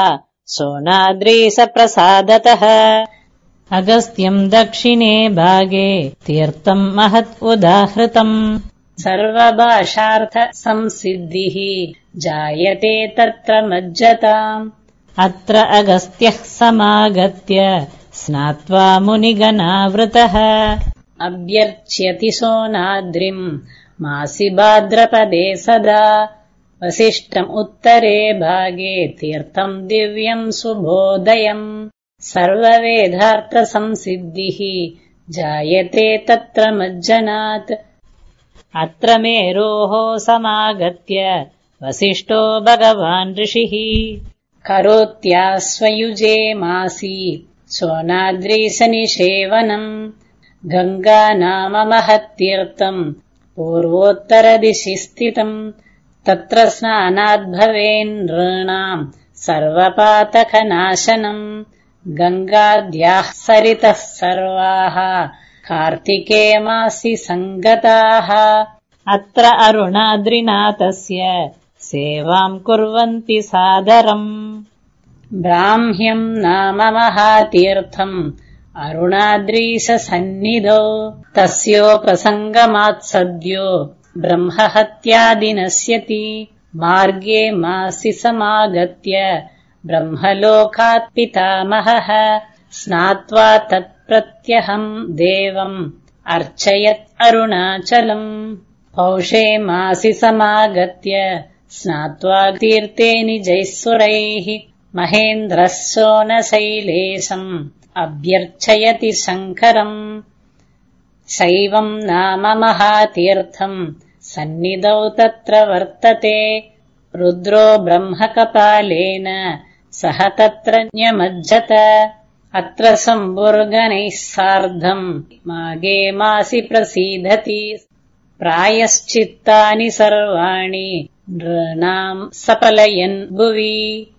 शोणाद्रीसप्रसादतः अगस्त्यम् दक्षिणे भागे तीर्थम् महत् उदाहृतम् सर्वभाषार्थ संसिद्धिः जायते तत्र मज्जताम् अत्र अगस्त्यः समागत्य स्नात्वा मुनिगणावृतः अभ्यर्च्यति शोणाद्रिम् मासि भाद्रपदे सदा वसिष्ठम् उत्तरे भागे तीर्थम् दिव्यम् सुबोधयम् सर्ववेदार्थसंसिद्धिः जायते तत्र मज्जनात् अत्र मेरोः समागत्य वसिष्ठो भगवान् ऋषिः करोत्यास्वयुजे मासि शोणाद्रीसनिषेवनम् गङ्गा नाम महत्तीर्थम् पूर्वोत्तरदिशि स्थितम् तत्र स्नानाद्भवेन् नृणाम् सर्वपातकनाशनम् गङ्गाद्याः सरितः सर्वाः कार्तिके मासि सङ्गताः अत्र अरुणाद्रिनाथस्य सेवाम् कुर्वन्ति सादरम् ब्राह्म्यम् नाम महातीर्थम् अरुणाद्रीससन्निधौ तस्योपसङ्गमात् सद्यो ब्रह्महत्यादि नश्यति मार्गे मासि समागत्य ब्रह्मलोकात् पितामहः स्नात्वा तत्प्रत्यहम् देवम् अर्चयत् अरुणाचलम् पौषे मासि समागत्य स्नात्वा तीर्थे निजैः महेन्द्रः शोणशैलेशम् अभ्यर्चयति शङ्करम् शैवम् नाम महातीर्थम् सन्निधौ तत्र वर्तते रुद्रो ब्रह्मकपालेन सह तत्र न्यमज्जत अत्र सम्बुर्गनैः सार्धम् मागे मासि प्रसीदति प्रायश्चित्तानि सर्वाणि नृणाम् सपलयन् भुवि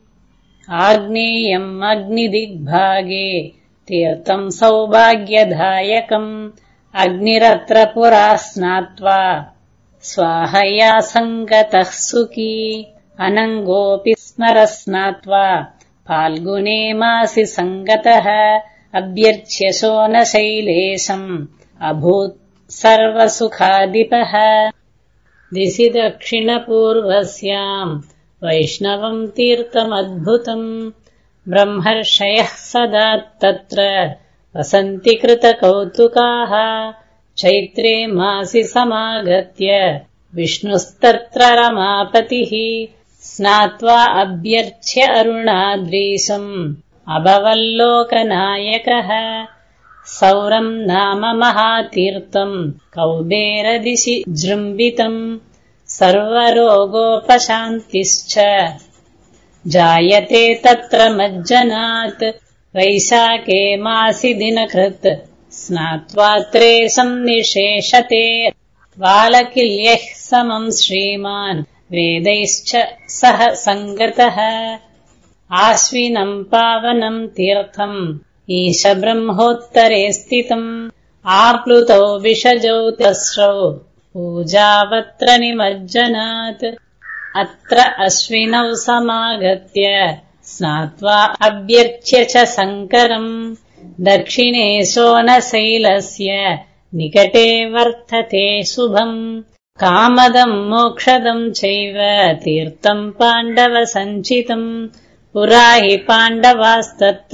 आग्नेयम् अग्निदिग्भागे तीर्थम् सौभाग्यदायकम् अग्निरत्र पुरा स्नात्वा स्वाहया सङ्गतः सुखी अनङ्गोऽपि स्मर स्नात्वा फाल्गुने मासि सङ्गतः अभ्यर्च्य शोणशैलेशम् अभूत् सर्वसुखाधिपः दिशि दक्षिणपूर्वस्याम् वैष्णवम् तीर्थमद्भुतम् ब्रह्मर्षयः सदा तत्र वसन्ति कृतकौतुकाः चैत्रे मासि समागत्य विष्णुस्तत्र रमापतिः स्नात्वा अभ्यर्च्य अरुणाद्रीशम् अभवल्लोकनायकः सौरम् नाम महातीर्थम् कौबेरदिशि जृम्बितम् सर्वरोगोपशान्तिश्च जायते तत्र मज्जनात् वैशाखे मासि दिनकृत् स्नात्वात्रे सन्निशेषते वालकिल्यः समम् श्रीमान् वेदैश्च सह सङ्गतः आश्विनम् पावनम् तीर्थम् ईश ब्रह्मोत्तरे स्थितम् आप्लुतौ विषजौ तस्रौ पूजावत्र निमज्जनात् अत्र अश्विनौ समागत्य स्नात्वा अभ्यर्च्य च शङ्करम् दक्षिणे शोणशैलस्य निकटे वर्तते शुभम् कामदम् मोक्षदम् चैव तीर्थम् पाण्डवसञ्चितम् पुरा हि पाण्डवास्तत्र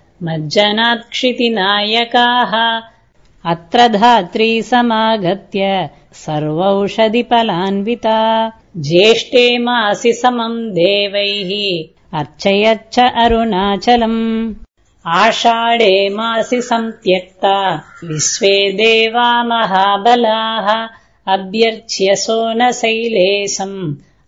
मज्जनात्क्षितिनायकाः अत्र धात्री समागत्य सर्वौषधिफलान्विता ज्येष्ठे मासि समम् देवैः अर्चयच्च अरुणाचलम् आषाढे मासि सम्त्यक्ता विश्वे देवा महाबलाः अभ्यर्च्य शोणशैलेशम्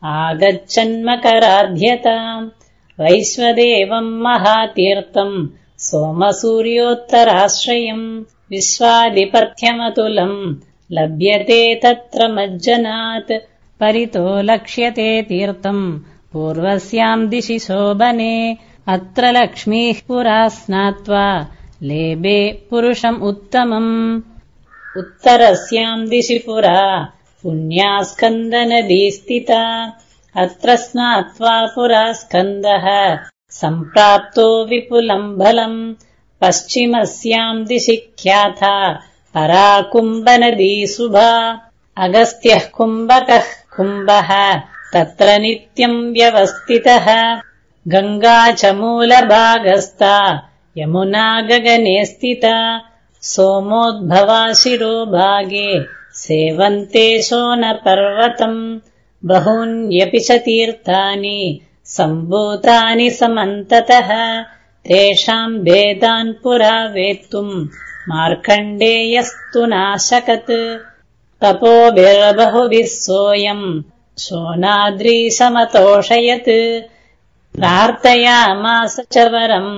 आगच्छन्मकराध्यताम् वैश्वदेवम् महातीर्थम् सोमसूर्योत्तराश्रयम् विश्वाधिपत्यमतुलम् लभ्यते तत्र मज्जनात् परितो लक्ष्यते तीर्थम् पूर्वस्याम् दिशि शोभने अत्र लक्ष्मीः पुरा स्नात्वा लेभे पुरुषम् उत्तमम् उत्तरस्याम् दिशि पुरा पुण्या स्कन्दनदी स्थिता अत्र स्नात्वा पुरा स्कन्दः सम्प्राप्तो विपुलम् बलम् पश्चिमस्याम् दिशि ख्याता परा कुम्भनदी शुभा अगस्त्यः कुम्भकः कुम्भः तत्र नित्यम् व्यवस्थितः गङ्गा च मूलभागस्था यमुना गगने स्थिता सोमोद्भवा शिरोभागे सेवन्ते शोणपर्वतम् बहून्यपि च तीर्थानि सम्भूतानि समन्ततः तेषाम् भेदान् पुरा वेत्तुम् मार्कण्डेयस्तु नाशकत् तपोभिर्बहुभिः सोऽयम् शोणाद्रीशमतोषयत् प्रार्थयामास च वरम्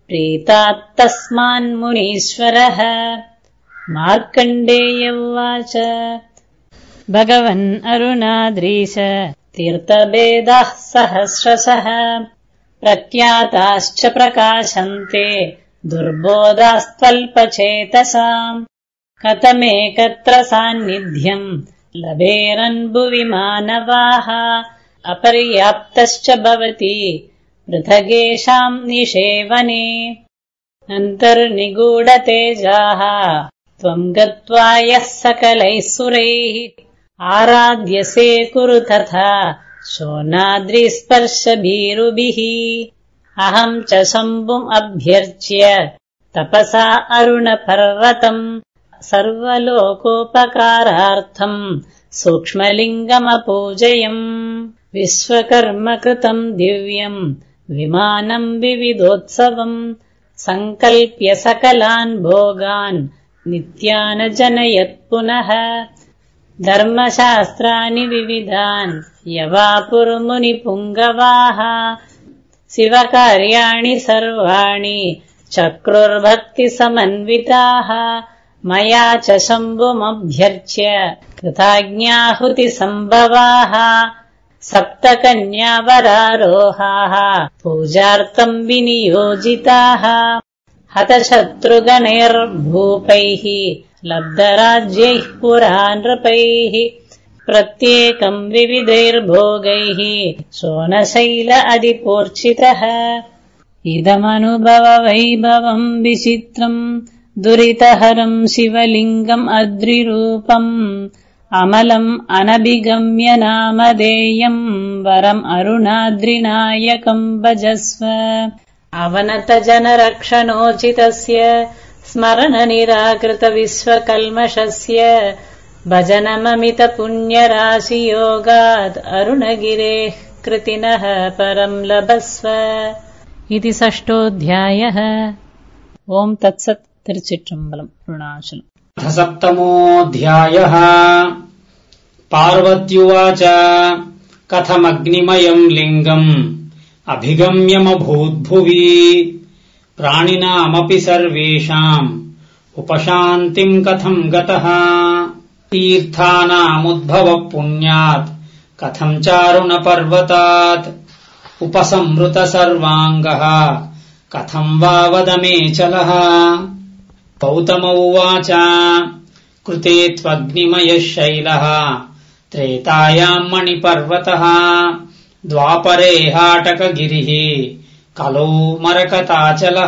प्रीतात्तस्मान्मुनीश्वरः मार्कण्डेय उवाच भगवन् अरुणाद्रीश तीर्थभेदाः सहस्रशः प्रख्याताश्च प्रकाशन्ते दुर्बोधास्त्वल्पचेतसाम् कथमेकत्र सान्निध्यम् लभेरन्भुवि मानवाः अपर्याप्तश्च भवति पृथगेषाम् निषेवने अन्तर्निगूढतेजाः त्वम् गत्वा यः सकलैः सुरैः आराध्यसे कुरु तथा शोणाद्रिस्पर्शभीरुभिः अहम् च शम्भुम् अभ्यर्च्य तपसा अरुणपर्वतम् सर्वलोकोपकारार्थम् सूक्ष्मलिङ्गमपूजयम् विश्वकर्मकृतम् दिव्यम् विमानम् विविधोत्सवम् सङ्कल्प्य सकलान् भोगान् नित्यानजनयत् पुनः धर्मशास्त्राणि विविधान् यवापुर्मुनिपुङ्गवाः शिवकार्याणि सर्वाणि चक्रुर्भक्तिसमन्विताः मया च शम्भुमभ्यर्च्य कृताज्ञाहुतिसम्भवाः सप्तकन्यावरारोहाः पूजार्थम् विनियोजिताः हतशत्रुगणैर्भूपैः लब्धराज्यैः पुरा नृपैः प्रत्येकम् विविधैर्भोगैः शोणशैल अधिपूर्चितः इदमनुभववैभवम् विचित्रम् दुरितहरम् शिवलिङ्गम् अद्रिरूपम् अमलम् अनभिगम्य नामधेयम् वरम् अरुणाद्रिनायकम् भजस्व अवनतजनरक्षणोचितस्य स्मरणनिराकृतविश्वकल्मषस्य भजनममितपुण्यराशियोगात् अरुणगिरेः कृतिनः परम् लभस्व इति षष्ठोऽध्यायः। ओम् तत्सत्। तिरुचिट्टम्बलम् अरुणाचलम्। अथ सप्तमोऽध्यायः। पार्वत्युवाच कथमग्निमयम् लिङ्गम् अभिगम्यमभूद्भुवि प्राणिनामपि सर्वेषाम् उपशान्तिम् कथम् गतः तीर्थानामुद्भव पुण्यात् कथम् चारुणपर्वतात् उपसंहृत सर्वाङ्गः कथम् वा वद मे चलः। गौतम उवाच कृते त्वग्निमयः शैलः त्रेतायाम् मणिपर्वतः द्वापरे हाटकगिरिः कलौ मरकताचलः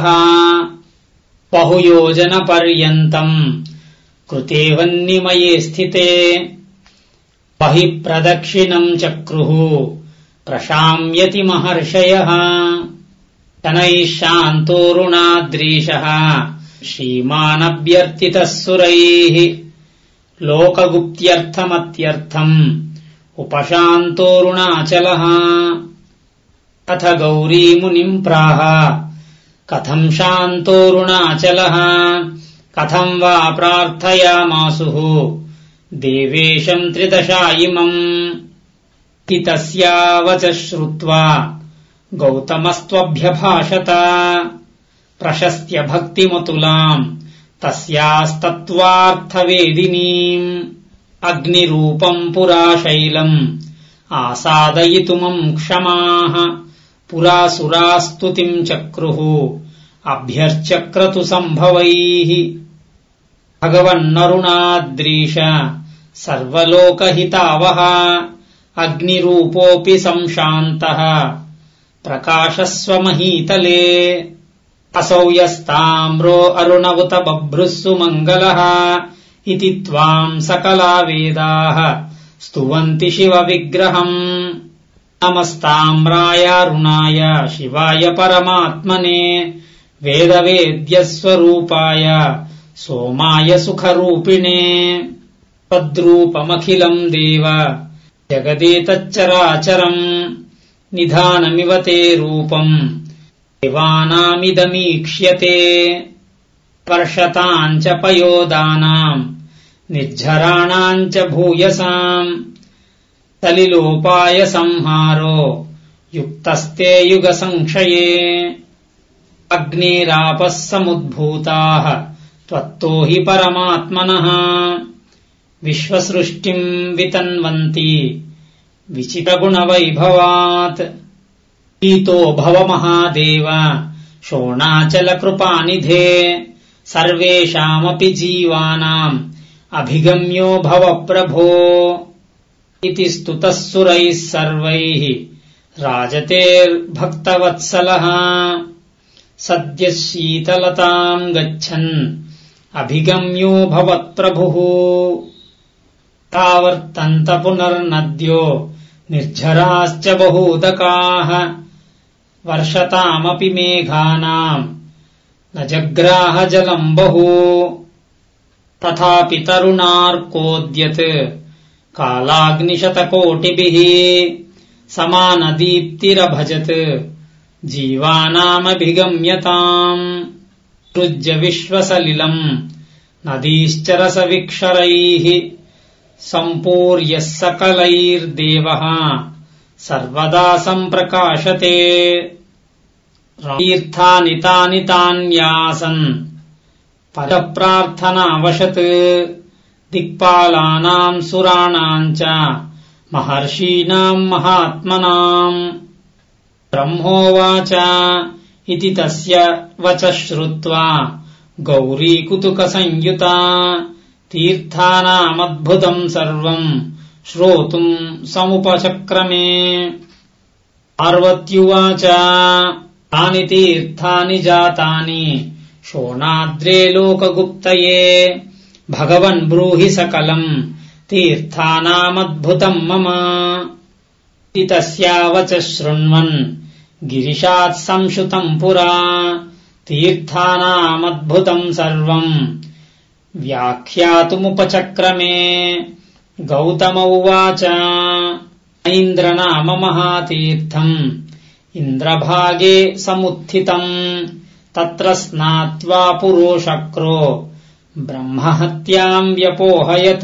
बहुयोजनपर्यन्तम् कृते वह्निमये स्थिते बहिः प्रदक्षिणम् चक्रुः प्रशाम्यति महर्षयः शनैः शान्तोऽरुणाद्रीशः श्रीमानभ्यर्थितः सुरैः लोकगुप्त्यर्थमत्यर्थम् उपशान्तोऽरुणाचलः। अथ गौरीमुनिम् प्राह कथम् शान्तोऽरुणाचलः कथम् वा प्रार्थयामासुः देवेशम् त्रिदशा इमम् इति तस्या वचः श्रुत्वा गौतमस्त्वभ्यभाषत प्रशस्त्य भक्तिमतुलाम् तस्यास्तत्त्वार्थवेदिनीम् अग्निरूपम् पुरा शैलम् आसादयितुमम् क्षमाः पुरासुरास्तुतिम् चक्रुः अभ्यर्चक्रतु सम्भवैः भगवन्नरुणाद्रीश सर्वलोकहितावः अग्निरूपोऽपि संशान्तः प्रकाशस्वमहीतले असौ यस्ताम्रो अरुणवुत बभ्रुस्सु मङ्गलः इति त्वाम् सकला वेदाः स्तुवन्ति शिवविग्रहम् नमस्ताम्राय अरुणाय शिवाय परमात्मने वेदवेद्यस्वरूपाय सोमाय सुखरूपिणे तद्रूपमखिलम् देव जगदेतच्चराचरम् निधानमिव ते रूपम् देवानामिदमीक्ष्यते स्पर्शताम् च पयोदानाम् निर्झराणाम् च भूयसाम् सलिलोपाय संहारो युक्तस्ते युगसंक्षये अग्निरापः समुद्भूताः त्वत्तो हि परमात्मनः विश्वसृष्टिम् वितन्वन्ति विचित्रगुणवैभवात् पीतो भव महादेव शोणाचलकृपानिधे सर्वेषामपि जीवानाम् अभिगम्यो भव प्रभो इति स्तुतः सुरैः सर्वैः राजतेर्भक्तवत्सलः सद्यः शीतलताम् गच्छन् अभिगम्यो भवत्प्रभुः तावर्तन्त पुनर्नद्यो निर्झराश्च बहूदकाः वर्षतामपि मेघानाम् न जग्राह जलम् बहु तथापि तरुणार्कोद्यत् कालाग्निशतकोटिभिः समानदीप्तिरभजत् जीवानामभिगम्यताम् सृज्य विश्वसलिलम् नदीश्चरसविक्षरैः सम्पूर्यः सकलैर्देवः सर्वदा सम्प्रकाशते तीर्थानि तानि तान्यासन् पदप्रार्थनावशत् दिक्पालानाम् सुराणाम् च महर्षीणाम् महात्मनाम् ब्रह्मोवाच इति तस्य वचः श्रुत्वा गौरी कुतुकसंयुता तीर्थानामद्भुतम् सर्वम् श्रोतुम् समुपचक्रमे पार्वत्युवाच तानि तीर्थानि जातानि शोणाद्रे लोकगुप्तये भगवन् ब्रूहि सकलम् तीर्थानामद्भुतम् मम इति तस्या वचः शृण्वन् गिरिशात् संश्रुतम् पुरा तीर्थानामद्भुतम् सर्वम् व्याख्यातुमुपचक्रमे गौतम उवाच ऐन्द्रनाम महातीर्थम् इन्द्रभागे समुत्थितम् तत्र स्नात्वा पुरोशक्रो ब्रह्महत्याम् व्यपोहयत्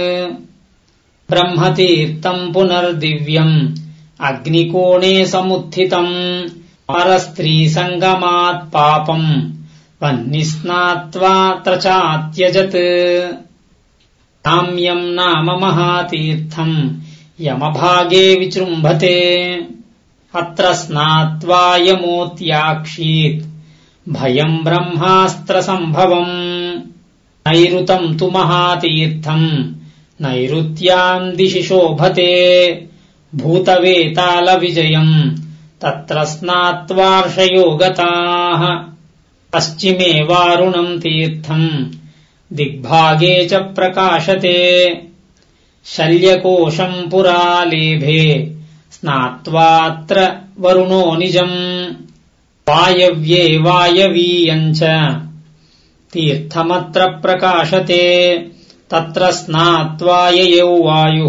ब्रह्मतीर्थम् पुनर्दिव्यम् अग्निकोणे समुत्थितम् परस्त्रीसङ्गमात् पापम् वह्निस्नात्वा त्रचात्यजत् काम्यम् नाम महातीर्थम् यमभागे विजृम्भते अत्र स्नात्वा यमोत्याक्षीत् भयम् ब्रह्मास्त्रसम्भवम् नैऋतम् तु महातीर्थम् नैऋत्याम् दिशि शोभते भूतवेतालविजयम् तत्र स्नात्वार्षयो गताः पश्चिमे वारुणम् तीर्थम् दिग्भागे च प्रकाशते शल्यकोशम् पुरा लेभे स्नात्वात्र वरुणो निजम् वायव्ये वायवीयम् च तीर्थमत्र प्रकाशते तत्र स्नात्वा ययौ वायुः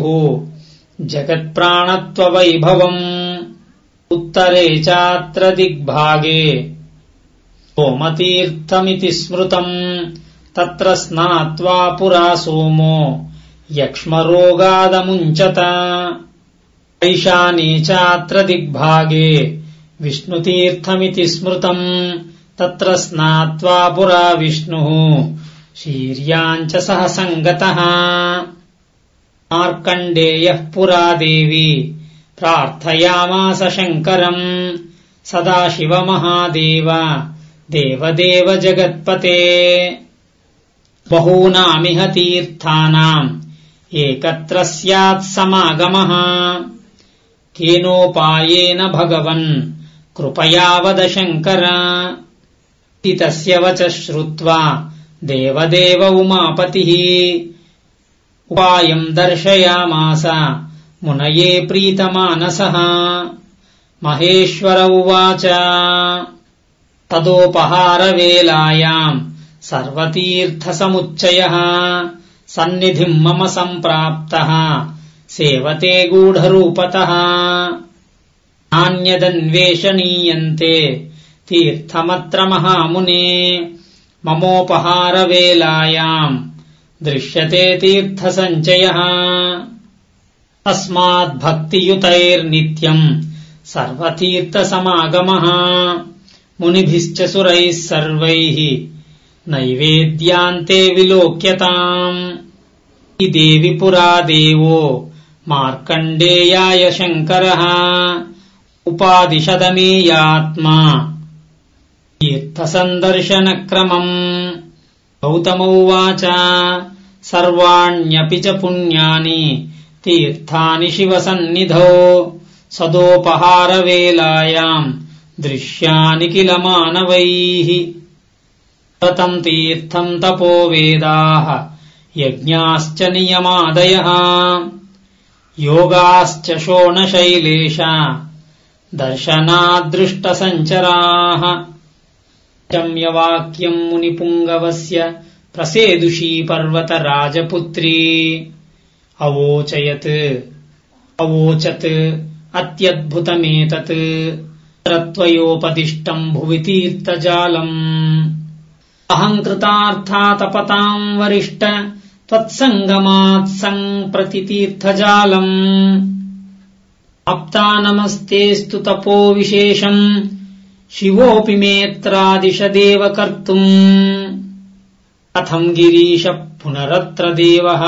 जगत्प्राणत्ववैभवम् उत्तरे चात्र दिग्भागे सोमतीर्थमिति स्मृतम् तत्र स्नात्वा पुरा सोमो यक्ष्मरोगादमुञ्चत ईशाने चात्र दिग्भागे विष्णुतीर्थमिति स्मृतम् तत्र स्नात्वा पुरा विष्णुः शीर्याम् च सह सङ्गतः मार्कण्डेयः पुरा देवी प्रार्थयामास शङ्करम् सदाशिव महादेव देवदेव जगत्पते बहूनामिह तीर्थानाम् एकत्र स्यात् समागमः केनोपायेन भगवन् कृपया वद शङ्कर इति तस्य वचः श्रुत्वा देवदेव उमापतिः उपायम् दर्शयामास मुनये प्रीतमानसः महेश्वर उवाच तदोपहारवेलायाम् सर्वतीर्थसमुच्चयः सन्निधिम् मम सम्प्राप्तः सेवते गूढरूपतः नान्यदन्वेषणीयन्ते तीर्थमत्र महामुने ममोपहारवेलायाम् दृश्यते तीर्थसञ्चयः तस्माद्भक्तियुतैर्नित्यम् सर्वतीर्थसमागमः मुनिभिश्च सुरैः सर्वैः नैवेद्यान्ते विलोक्यताम् हि देवि पुरा देवो मार्कण्डेयाय शङ्करः उपादिशदमेयात्मा तीर्थसन्दर्शनक्रमम् गौतम उवाच सर्वाण्यपि च पुण्यानि तीर्थानि शिवसन्निधौ सदोपहारवेलायाम् दृश्यानि किल मानवैः ततम् तीर्थम् तपो वेदाः यज्ञाश्च नियमादयः योगाश्च शोणशैलेश दर्शनादृष्टसञ्चराः चम्यवाक्यम् मुनिपुङ्गवस्य प्रसेदुषी पर्वतराजपुत्री अवोचयत् अवोचत् अत्यद्भुतमेतत् त्वयोपदिष्टम् भुवि तीर्थजालम् अहम् कृतार्था तपताम् वरिष्ठ त्वत्सङ्गमात् सम्प्रति तीर्थजालम् आप्ता नमस्तेऽस्तु तपो विशेषम् शिवोऽपि मेऽत्रादिशदेव कर्तुम् कथम् गिरीश पुनरत्र देवः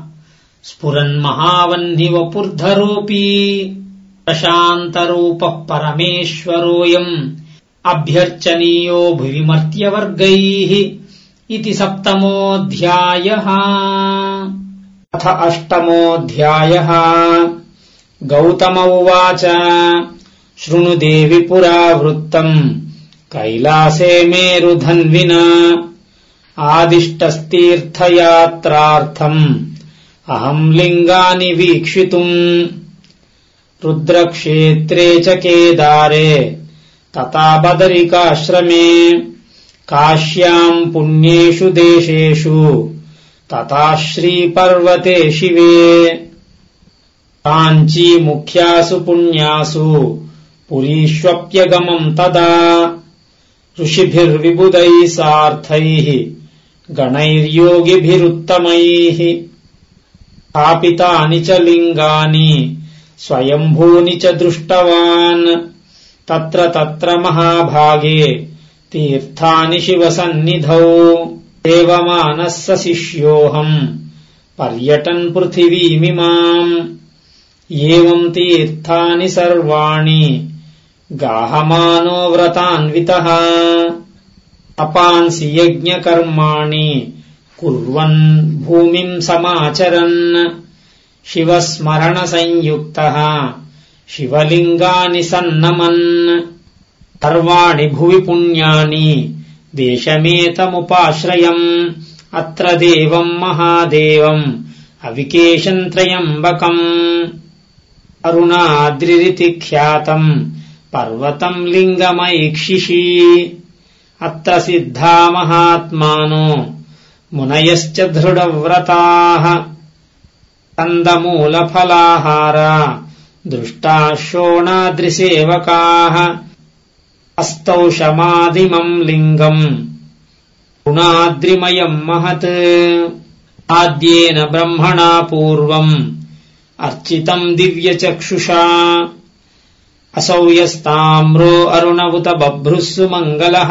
स्फुरन्महावह्निवपुर्धरोऽपि प्रशान्तरूपः परमेश्वरोऽयम् अभ्यर्चनीयो भुविमर्त्यवर्गैः इति सप्तमोऽध्यायः। अथ अष्टमोऽध्यायः। गौतम उवाच शृणु देवि पुरा वृत्तम् कैलासे मेरुधन्विना आदिष्टस्तीर्थयात्रार्थम् अहम् लिङ्गानि वीक्षितुम् रुद्रक्षेत्रे च केदारे तथा बदरिकाश्रमे काश्याम् पुण्येषु देशेषु तथा श्रीपर्वते शिवे काञ्ची मुख्यासु पुण्यासु पुरीष्वप्यगमम् तदा ऋषिभिर्विबुधैः सार्थैः गणैर्योगिभिरुत्तमैः स्थापितानि च लिङ्गानि स्वयम्भूनि च दृष्टवान् तत्र तत्र महाभागे तीर्थानि शिवसन्निधौ सेवमानः स शिष्योऽहम् पर्यटन् पृथिवीमिमाम् एवम् तीर्थानि सर्वाणि गाहमानो व्रतान्वितः तपांसि यज्ञकर्माणि कुर्वन् भूमिम् समाचरन् शिवस्मरणसंयुक्तः शिवलिङ्गानि सन्नमन् सर्वाणि भुवि पुण्यानि देशमेतमुपाश्रयम् अत्र देवम् महादेवम् अविकेशम् त्र्यम्बकम् अरुणाद्रिरिति ख्यातम् पर्वतम् लिङ्गमैक्षिषि अत्र सिद्धा महात्मानो मुनयश्च दृढव्रताः कन्दमूलफलाहारा दृष्टा शोणाद्रिसेवकाः अस्तौषमादिमम् लिङ्गम् गुणाद्रिमयम् महत् आद्येन ब्रह्मणा पूर्वम् अर्चितम् दिव्यचक्षुषा असौ यस्ताम्रो अरुणवुत बभ्रुस्सु मङ्गलः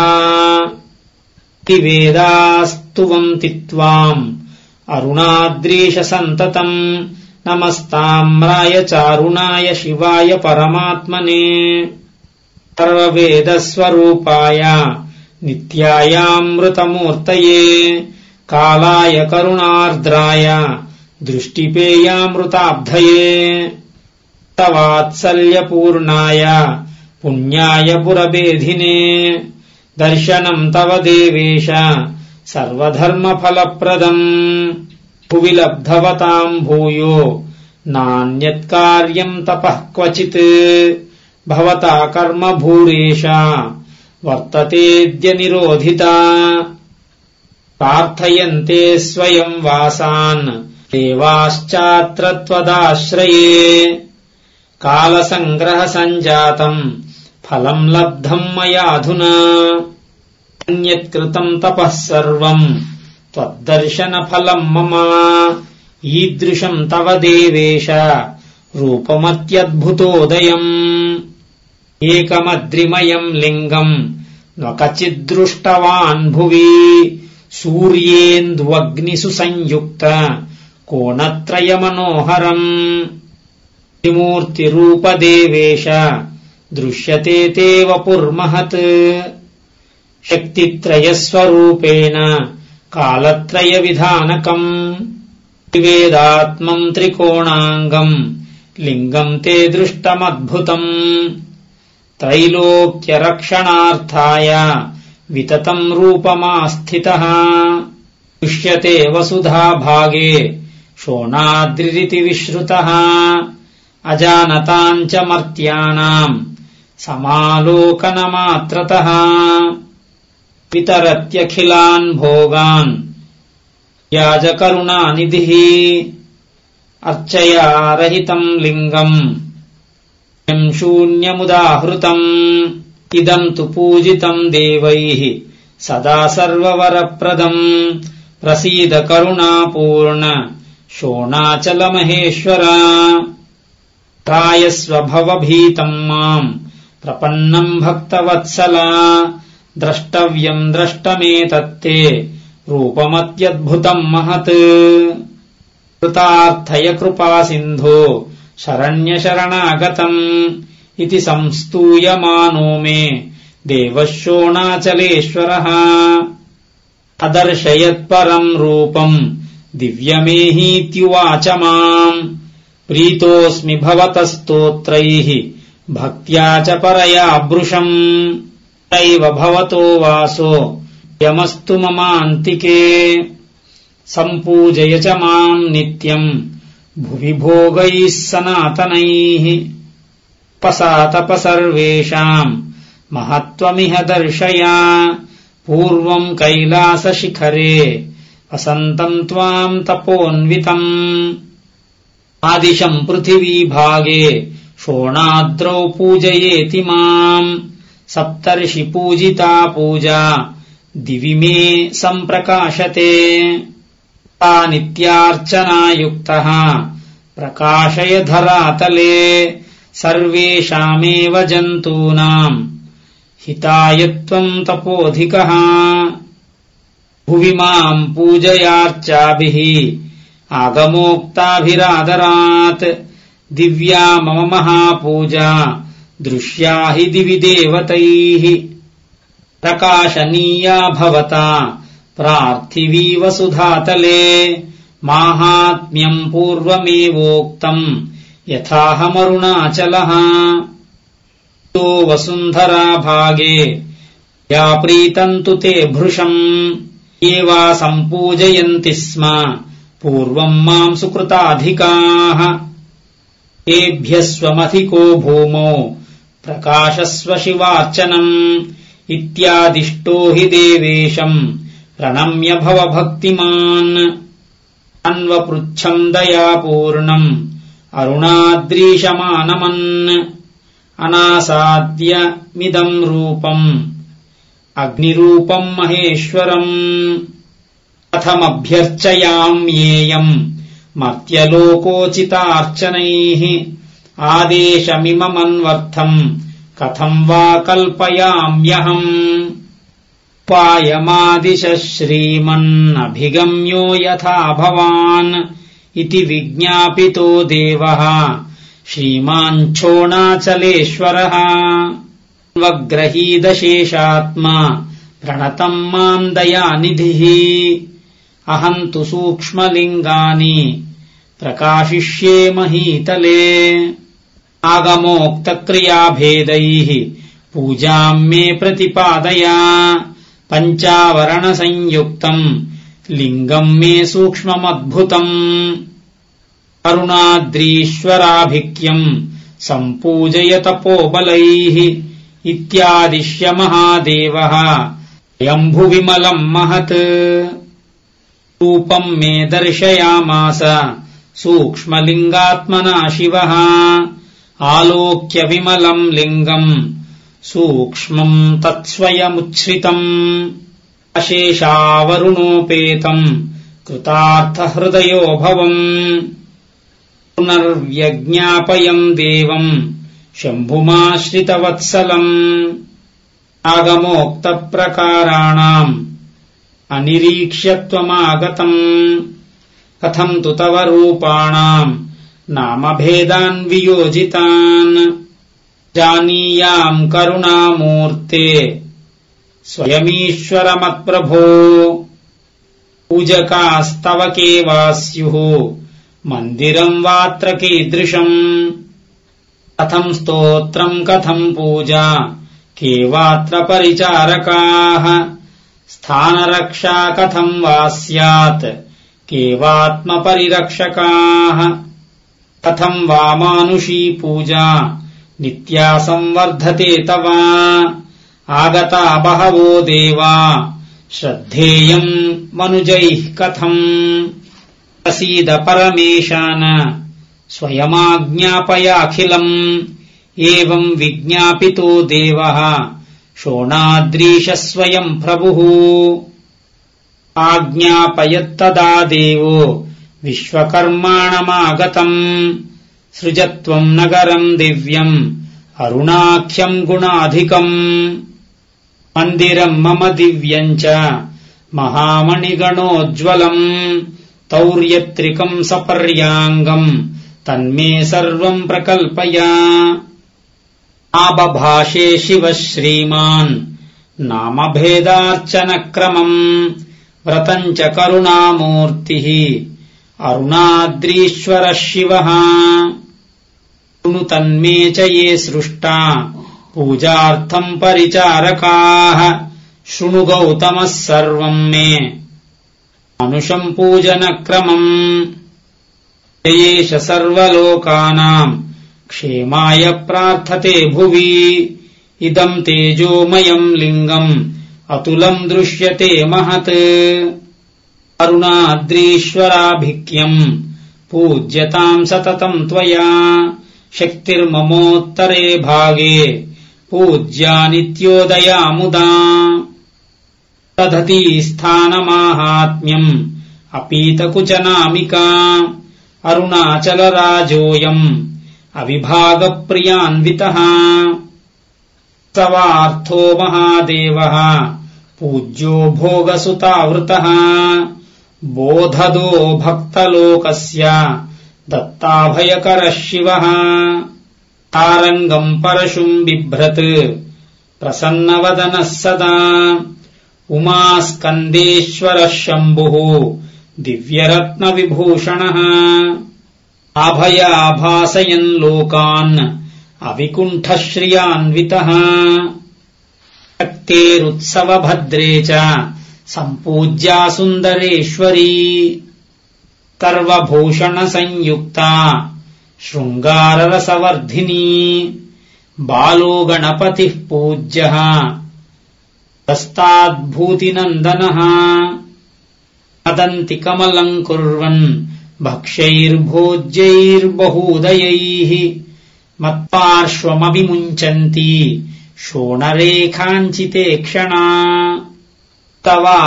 वेदास्तुवन्ति त्वाम् अरुणाद्रीश सन्ततम् नमस्ताम्राय चारुणाय शिवाय परमात्मने सर्ववेदस्वरूपाय नित्यायामृतमूर्तये कालाय करुणार्द्राय दृष्टिपेयामृताब्धये तवात्सल्यपूर्णाय पुण्याय पुरबेधिने दर्शनम् तव देवेश सर्वधर्मफलप्रदम् भुवि लब्धवताम् भूयो नान्यत्कार्यम् तपः क्वचित् भवता कर्म भूरेश वर्ततेऽद्य निरोधिता प्रार्थयन्ते स्वयम् वासान् देवाश्चात्र त्वदाश्रये कालसङ्ग्रहसञ्जातम् फलम् लब्धम् मयाधुना अन्यत्कृतम् तपः सर्वम् त्वद्दर्शनफलम् मम ईदृशम् तव देवेश रूपमत्यद्भुतोदयम् एकमद्रिमयम् लिङ्गम् न कचिद्दृष्टवान् भुवि सूर्येन्द्वग्निषु संयुक्त कोणत्रयमनोहरम् त्रिमूर्तिरूपदेवेश दृश्यते ते वपुर्महत् शक्तित्रयस्वरूपेण कालत्रयविधानकम् वेदात्मम् त्रिकोणाङ्गम् लिङ्गम् ते दृष्टमद्भुतम् त्रैलोक्यरक्षणार्थाय विततम् रूपमास्थितः दृश्यते वसुधा भागे शोणाद्रिरिति विश्रुतः अजानताम् च मर्त्यानाम् समालोकनमात्रतः वितरत्यखिलान् भोगान् याजकरुणानिधिः अर्चया रहितम् लिङ्गम् यम् शून्यमुदाहृतम् इदम् तु पूजितम् देवैः सदा सर्ववरप्रदम् प्रसीद करुणापूर्ण शोणाचलमहेश्वर त्रायस्व भवभीतम् माम् प्रपन्नम् भक्तवत्सला द्रष्टव्यम् द्रष्टमेतत्ते रूपमत्यद्भुतम् महत् कृतार्थय कृपासिन्धो शरण्यशरणागतम् इति संस्तूयमानो मे देवः शोणाचलेश्वरः अदर्शयत्परम् रूपम् दिव्यमेहीत्युवाच माम् प्रीतोऽस्मि भवतः स्तोत्रैः भक्त्या च परया भृशम् तैव भवतो वासो यमस्तु ममान्तिके सम्पूजय च माम् नित्यम् भुवि भोगैः सनातनैः पसातप सर्वेषाम् महत्त्वमिह दर्शया पूर्वम् कैलासशिखरे वसन्तम् त्वाम् तपोन्वितम् आदिशम् पृथिवीभागे शोणाद्रौ पूजयेति माम् सप्तर्षि पूजिता पूजा दिवि मे सम्प्रकाशते सा नित्यार्चनायुक्तः प्रकाशय धरातले सर्वेषामेव जन्तूनाम् हिताय त्वम् तपोधिकः भुवि माम् पूजयार्चाभिः आगमोक्ताभिरादरात् दिव्या मम महापूजा दृश्या हि दिवि देवतैः प्रकाशनीया भवता प्रार्थिवी वसुधातले माहात्म्यम् पूर्वमेवोक्तम् यथाहमरुणाचलः तो वसुन्धरा भागे या प्रीतम् तु ते भृशम् ये वा सम्पूजयन्ति स्म पूर्वम् माम् सुकृताधिकाः तेभ्यः स्वमधिको भूमौ प्रकाशस्व शिवार्चनम् इत्यादिष्टो हि देवेशम् प्रणम्य भव भक्तिमान् अन्वपृच्छम् दयापूर्णम् अरुणाद्रीशमानमन् अनासाद्यमिदम् रूपम् अग्निरूपम् महेश्वरम् कथमभ्यर्चयाम्येयम् मर्त्यलोकोचितार्चनैः आदेशमिममन्वर्थम् कथम् वा कल्पयाम्यहम् उपायमादिशः श्रीमन्नभिगम्यो यथा भवान् इति विज्ञापितो देवः श्रीमाञ्छोणाचलेश्वरः वग्रहीदशेषात्मा प्रणतम् माम् दयानिधिः अहम् तु सूक्ष्मलिङ्गानि प्रकाशिष्ये महीतले आगमोक्तक्रियाभेदैः पूजाम् मे प्रतिपादय पञ्चावरणसंयुक्तम् लिङ्गम् मे सूक्ष्ममद्भुतम् अरुणाद्रीश्वराभिक्यम् सम्पूजय तपोबलैः इत्यादिश्य महादेवः यम्भुविमलम् महत् रूपम् मे दर्शयामास सूक्ष्मलिङ्गात्मना शिवः आलोक्य विमलम् लिङ्गम् सूक्ष्मम् तत्स्वयमुच्छ्रितम् अशेषावरुणोपेतम् कृतार्थहृदयोभवम् पुनर्व्यज्ञापयम् देवम् शम्भुमाश्रितवत्सलम् आगमोक्तप्रकाराणाम् अनिरीक्ष्यत्वमागतम् कथम् तु तव रूपाणाम् नामभेदान् वियोजितान् जानीयाम् करुणामूर्ते स्वयमीश्वरमत्प्रभो पूजकास्तव के वा स्युः मन्दिरम् वात्र कीदृशम् कथम् स्तोत्रम् कथम् पूजा के वात्र परिचारकाः स्थानरक्षा कथम् वा स्यात् के वात्मपरिरक्षकाः कथम् वा मानुषी पूजा नित्या संवर्धते तव आगता बहवो देवा श्रद्धेयम् मनुजैः कथम् प्रसीद परमेशान स्वयमाज्ञापयाखिलम् एवम् विज्ञापितो देवः शोणाद्रीशः स्वयम् प्रभुः आज्ञापयत्तदा देवो विश्वकर्माणमागतम् सृजत्वम् नगरम् दिव्यम् अरुणाख्यम् गुणाधिकम् मन्दिरम् मम दिव्यम् च महामणिगणोज्ज्वलम् तौर्यत्रिकम् सपर्याङ्गम् तन्मे सर्वम् प्रकल्पय आबभाषे शिवः श्रीमान् नामभेदार्चनक्रमम् व्रतम् च करुणामूर्तिः अरुणाद्रीश्वरः शिवः शृणु तन्मे च ये सृष्टा पूजार्थम् परिचारकाः शृणु गौतमः सर्वम् मे मनुषम् पूजनक्रमम् एष सर्वलोकानाम् क्षेमाय प्रार्थते भुवि इदम् तेजोमयम् लिङ्गम् अतुलम् दृश्यते महत् अरुणाद्रीश्वराभिक्यम् पूज्यताम् सततम् त्वया शक्तिर्ममोत्तरे भागे पूज्या नित्योदयामुदा दधती स्थानमाहात्म्यम् अपीतकुचनामिका अरुणाचलराजोऽयम् अविभागप्रियान्वितः सवार्थो महादेवः पूज्यो भोगसुतावृतः बोधदो भक्तलोकस्य दत्ताभयकरः शिवः तारङ्गम् परशुम् बिभ्रत् प्रसन्नवदनः सदा उमास्कन्देश्वरः शम्भुः दिव्यरत्नविभूषणः आभयाभासयन् लोकान् अविकुण्ठश्रियान्वितः शक्तेरुत्सवभद्रे च सम्पूज्या सुन्दरेश्वरी सर्वभूषणसंयुक्ता शृङ्गाररसवर्धिनी बालो गणपतिः पूज्यः हस्ताद्भूतिनन्दनः मदन्ति कमलम् कुर्वन् भक्ष्यैर्भोज्यैर्बहूदयैः मत्पार्श्वमभिमुञ्चन्ति शोणरेखाञ्चिते क्षणा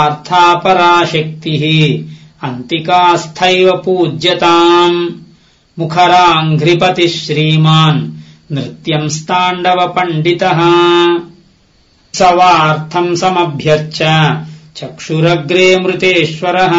तवार्थापराशक्तिः अन्तिकास्थैव पूज्यताम् मुखराङ्घ्रिपतिः श्रीमान् नृत्यंस्ताण्डवपण्डितः उत्सवार्थम् समभ्यर्च्य चक्षुरग्रे मृतेश्वरः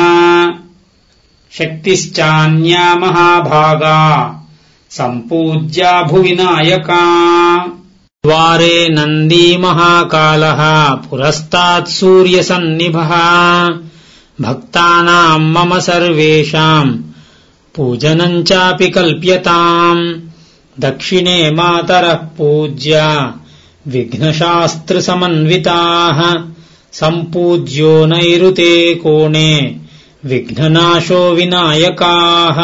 शक्तिश्चान्या महाभागा सम्पूज्या भुवि नायका द्वारे नन्दी महाकालः पुरस्तात् सूर्यसन्निभः भक्तानाम् मम सर्वेषाम् पूजनम् चापि कल्प्यताम् दक्षिणे मातरः पूज्या विघ्नशास्त्रसमन्विताः सम्पूज्यो नैऋते कोणे विघ्ननाशो विनायकाः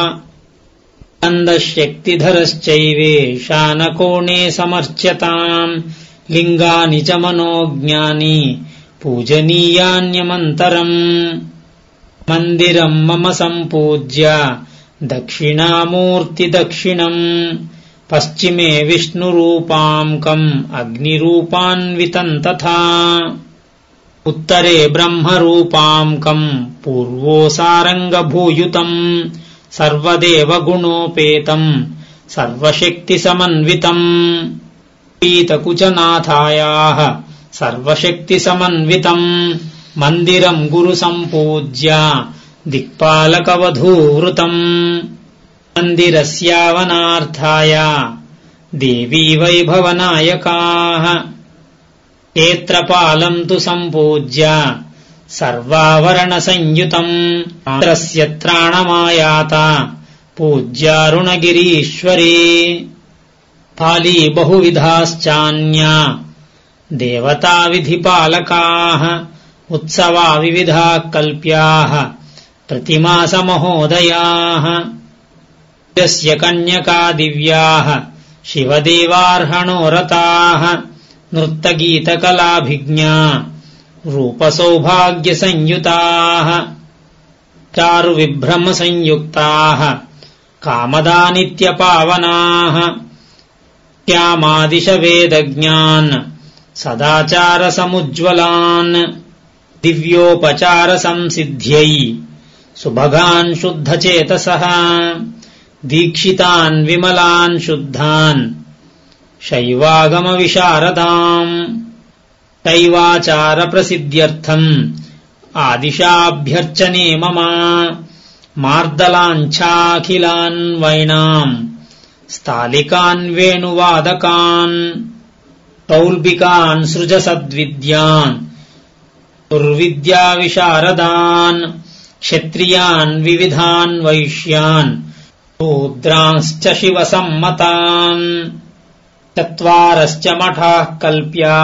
स्कन्दशक्तिधरश्चैवेशानकोणे समर्च्यताम् लिङ्गानि च मनोज्ञानि पूजनीयान्यमन्तरम् मन्दिरम् मम सम्पूज्य दक्षिणामूर्तिदक्षिणम् पश्चिमे विष्णुरूपाङ्कम् अग्निरूपान्वितम् तथा उत्तरे ब्रह्मरूपाङ्कम् पूर्वोऽसारङ्गभूयुतम् सर्वदेवगुणोपेतम् सर्वशक्तिसमन्वितम् पीतकुचनाथायाः सर्वशक्तिसमन्वितम् मन्दिरम् गुरुसम्पूज्य दिक्पालकवधूवृतम् मन्दिरस्यावनार्थाय देवी वैभवनायकाः क्षेत्रपालम् तु सम्पूज्य सर्वाभरणसंयुतम् मात्रस्य त्राणमायाता पूज्यारुणगिरीश्वरी पाली बहुविधाश्चान्या देवताविधिपालकाः उत्सवा विविधाः कल्प्याः प्रतिमासमहोदयाः यस्य कन्यका दिव्याः शिवदेवार्हणोरताः नृत्तगीतकलाभिज्ञा रूपसौभाग्यसंयुताः चारुविभ्रमसंयुक्ताः कामदा नित्यपावनाः श्यामादिशवेदज्ञान् सदाचारसमुज्ज्वलान् दिव्योपचारसंसिद्ध्यै सुभगान् शुद्धचेतसः दीक्षितान् विमलान् शुद्धान् शैवागमविशारदाम् शैवाचारप्रसिद्ध्यर्थम् आदिशाभ्यर्चने मम मार्दलाञ्छाखिलान् वैणाम् स्थालिकान् वेणुवादकान् तौल्बिकान् सृजसद्विद्यान् दुर्विद्याविशारदान् क्षत्रियान् विविधान् वैश्यान् शूद्रांश्च शिवसम्मतान् चत्वारश्च मठाः कल्प्या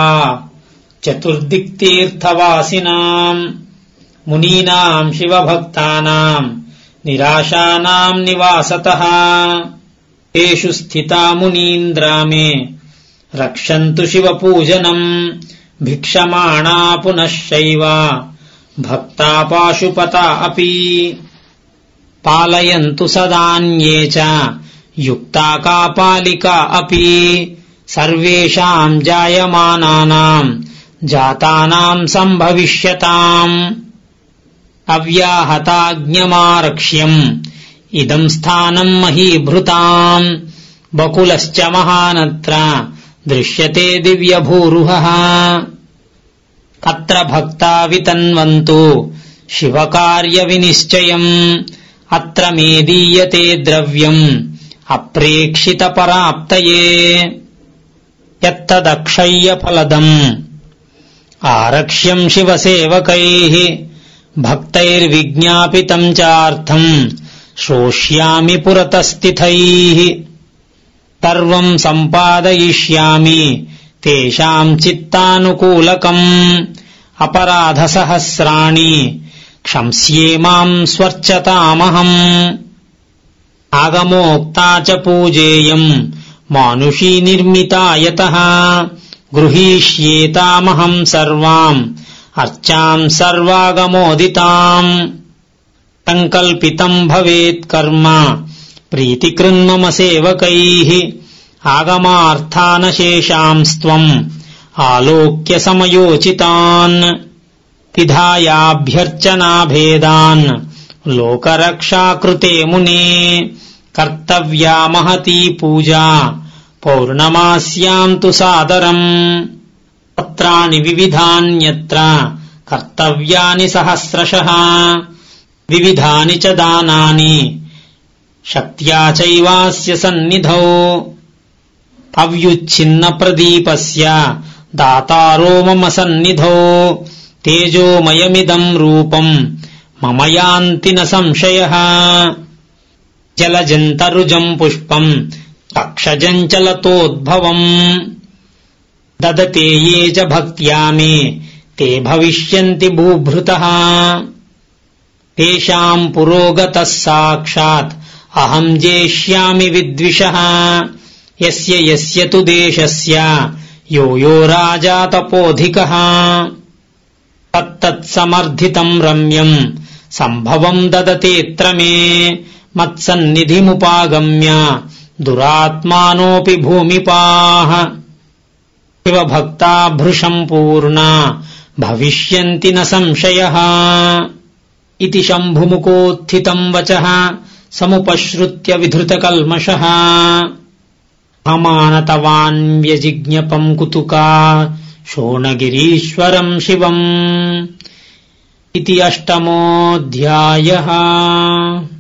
चतुर्दिक्तीर्थवासिनाम् मुनीनाम् शिवभक्तानाम् निराशानाम् निवासतः तेषु स्थिता मुनीन्द्रा मे रक्षन्तु शिवपूजनम् भिक्षमाणा पुनः शैवा भक्ता पाशुपता अपि पालयन्तु सदान्ये च युक्ता कापालिका अपि सर्वेषाम् जायमानानाम् जातानाम् सम्भविष्यताम् अव्याहताज्ञमारक्ष्यम् इदम् स्थानम् महीभृताम् बकुलश्च महानत्र दृश्यते दिव्यभूरुहः अत्र भक्ता वितन्वन्तु शिवकार्यविनिश्चयम् अत्र मे दीयते द्रव्यम् अप्रेक्षितपराप्तये यत्तदक्षय्यफलदम् आरक्ष्यम् शिवसेवकैः भक्तैर्विज्ञापितम् चार्थम् श्रोष्यामि पुरतस्थितैः सर्वम् सम्पादयिष्यामि तेषाम् चित्तानुकूलकम् अपराधसहस्राणि क्षम्स्ये माम् स्वर्चतामहम् आगमोक्ता च पूजेयम् मानुषी निर्मिता यतः गृहीष्येतामहम् सर्वाम् अर्चाम् सर्वागमोदिताम् सङ्कल्पितम् भवेत् कर्म प्रीतिकृन्मम सेवकैः आगमार्थानशेषांस्त्वम् आलोक्य समयोचितान् विधायाभ्यर्चनाभेदान् लोकरक्षाकृते मुने कर्तव्या महती पूजा पौर्णमास्याम् तु सादरम् पत्राणि विविधान्यत्र कर्तव्यानि सहस्रशः विविधानि च दानानि शक्त्या चैवास्य सन्निधौ अव्युच्छिन्न प्रदीपस्य दातारो मम सन्निधौ तेजोमयमिदम् रूपम् मम यान्ति न संशयः जलजन्तरुजम् पुष्पम् तक्षजम् चलतोद्भवम् ददते ये च भक्त्या मे ते भविष्यन्ति भूभृतः तेषाम् पुरोगतः साक्षात् अहम् जेष्यामि विद्विषः यस्य यस्य तु देशस्य यो यो राजा तपोधिकः तत्तत्समर्थितम् रम्यम् सम्भवम् ददतेऽत्र मे मत्सन्निधिमुपागम्य दुरात्मानोऽपि भूमिपाः शिवभक्ता भृशम् पूर्णा भविष्यन्ति न संशयः इति शम्भुमुखोत्थितम् वचः समुपश्रुत्य विधृतकल्मषः अमानतवान् व्यजिज्ञपम् कुतुका शोणगिरीश्वरम् शिवम् इति अष्टमोऽध्यायः।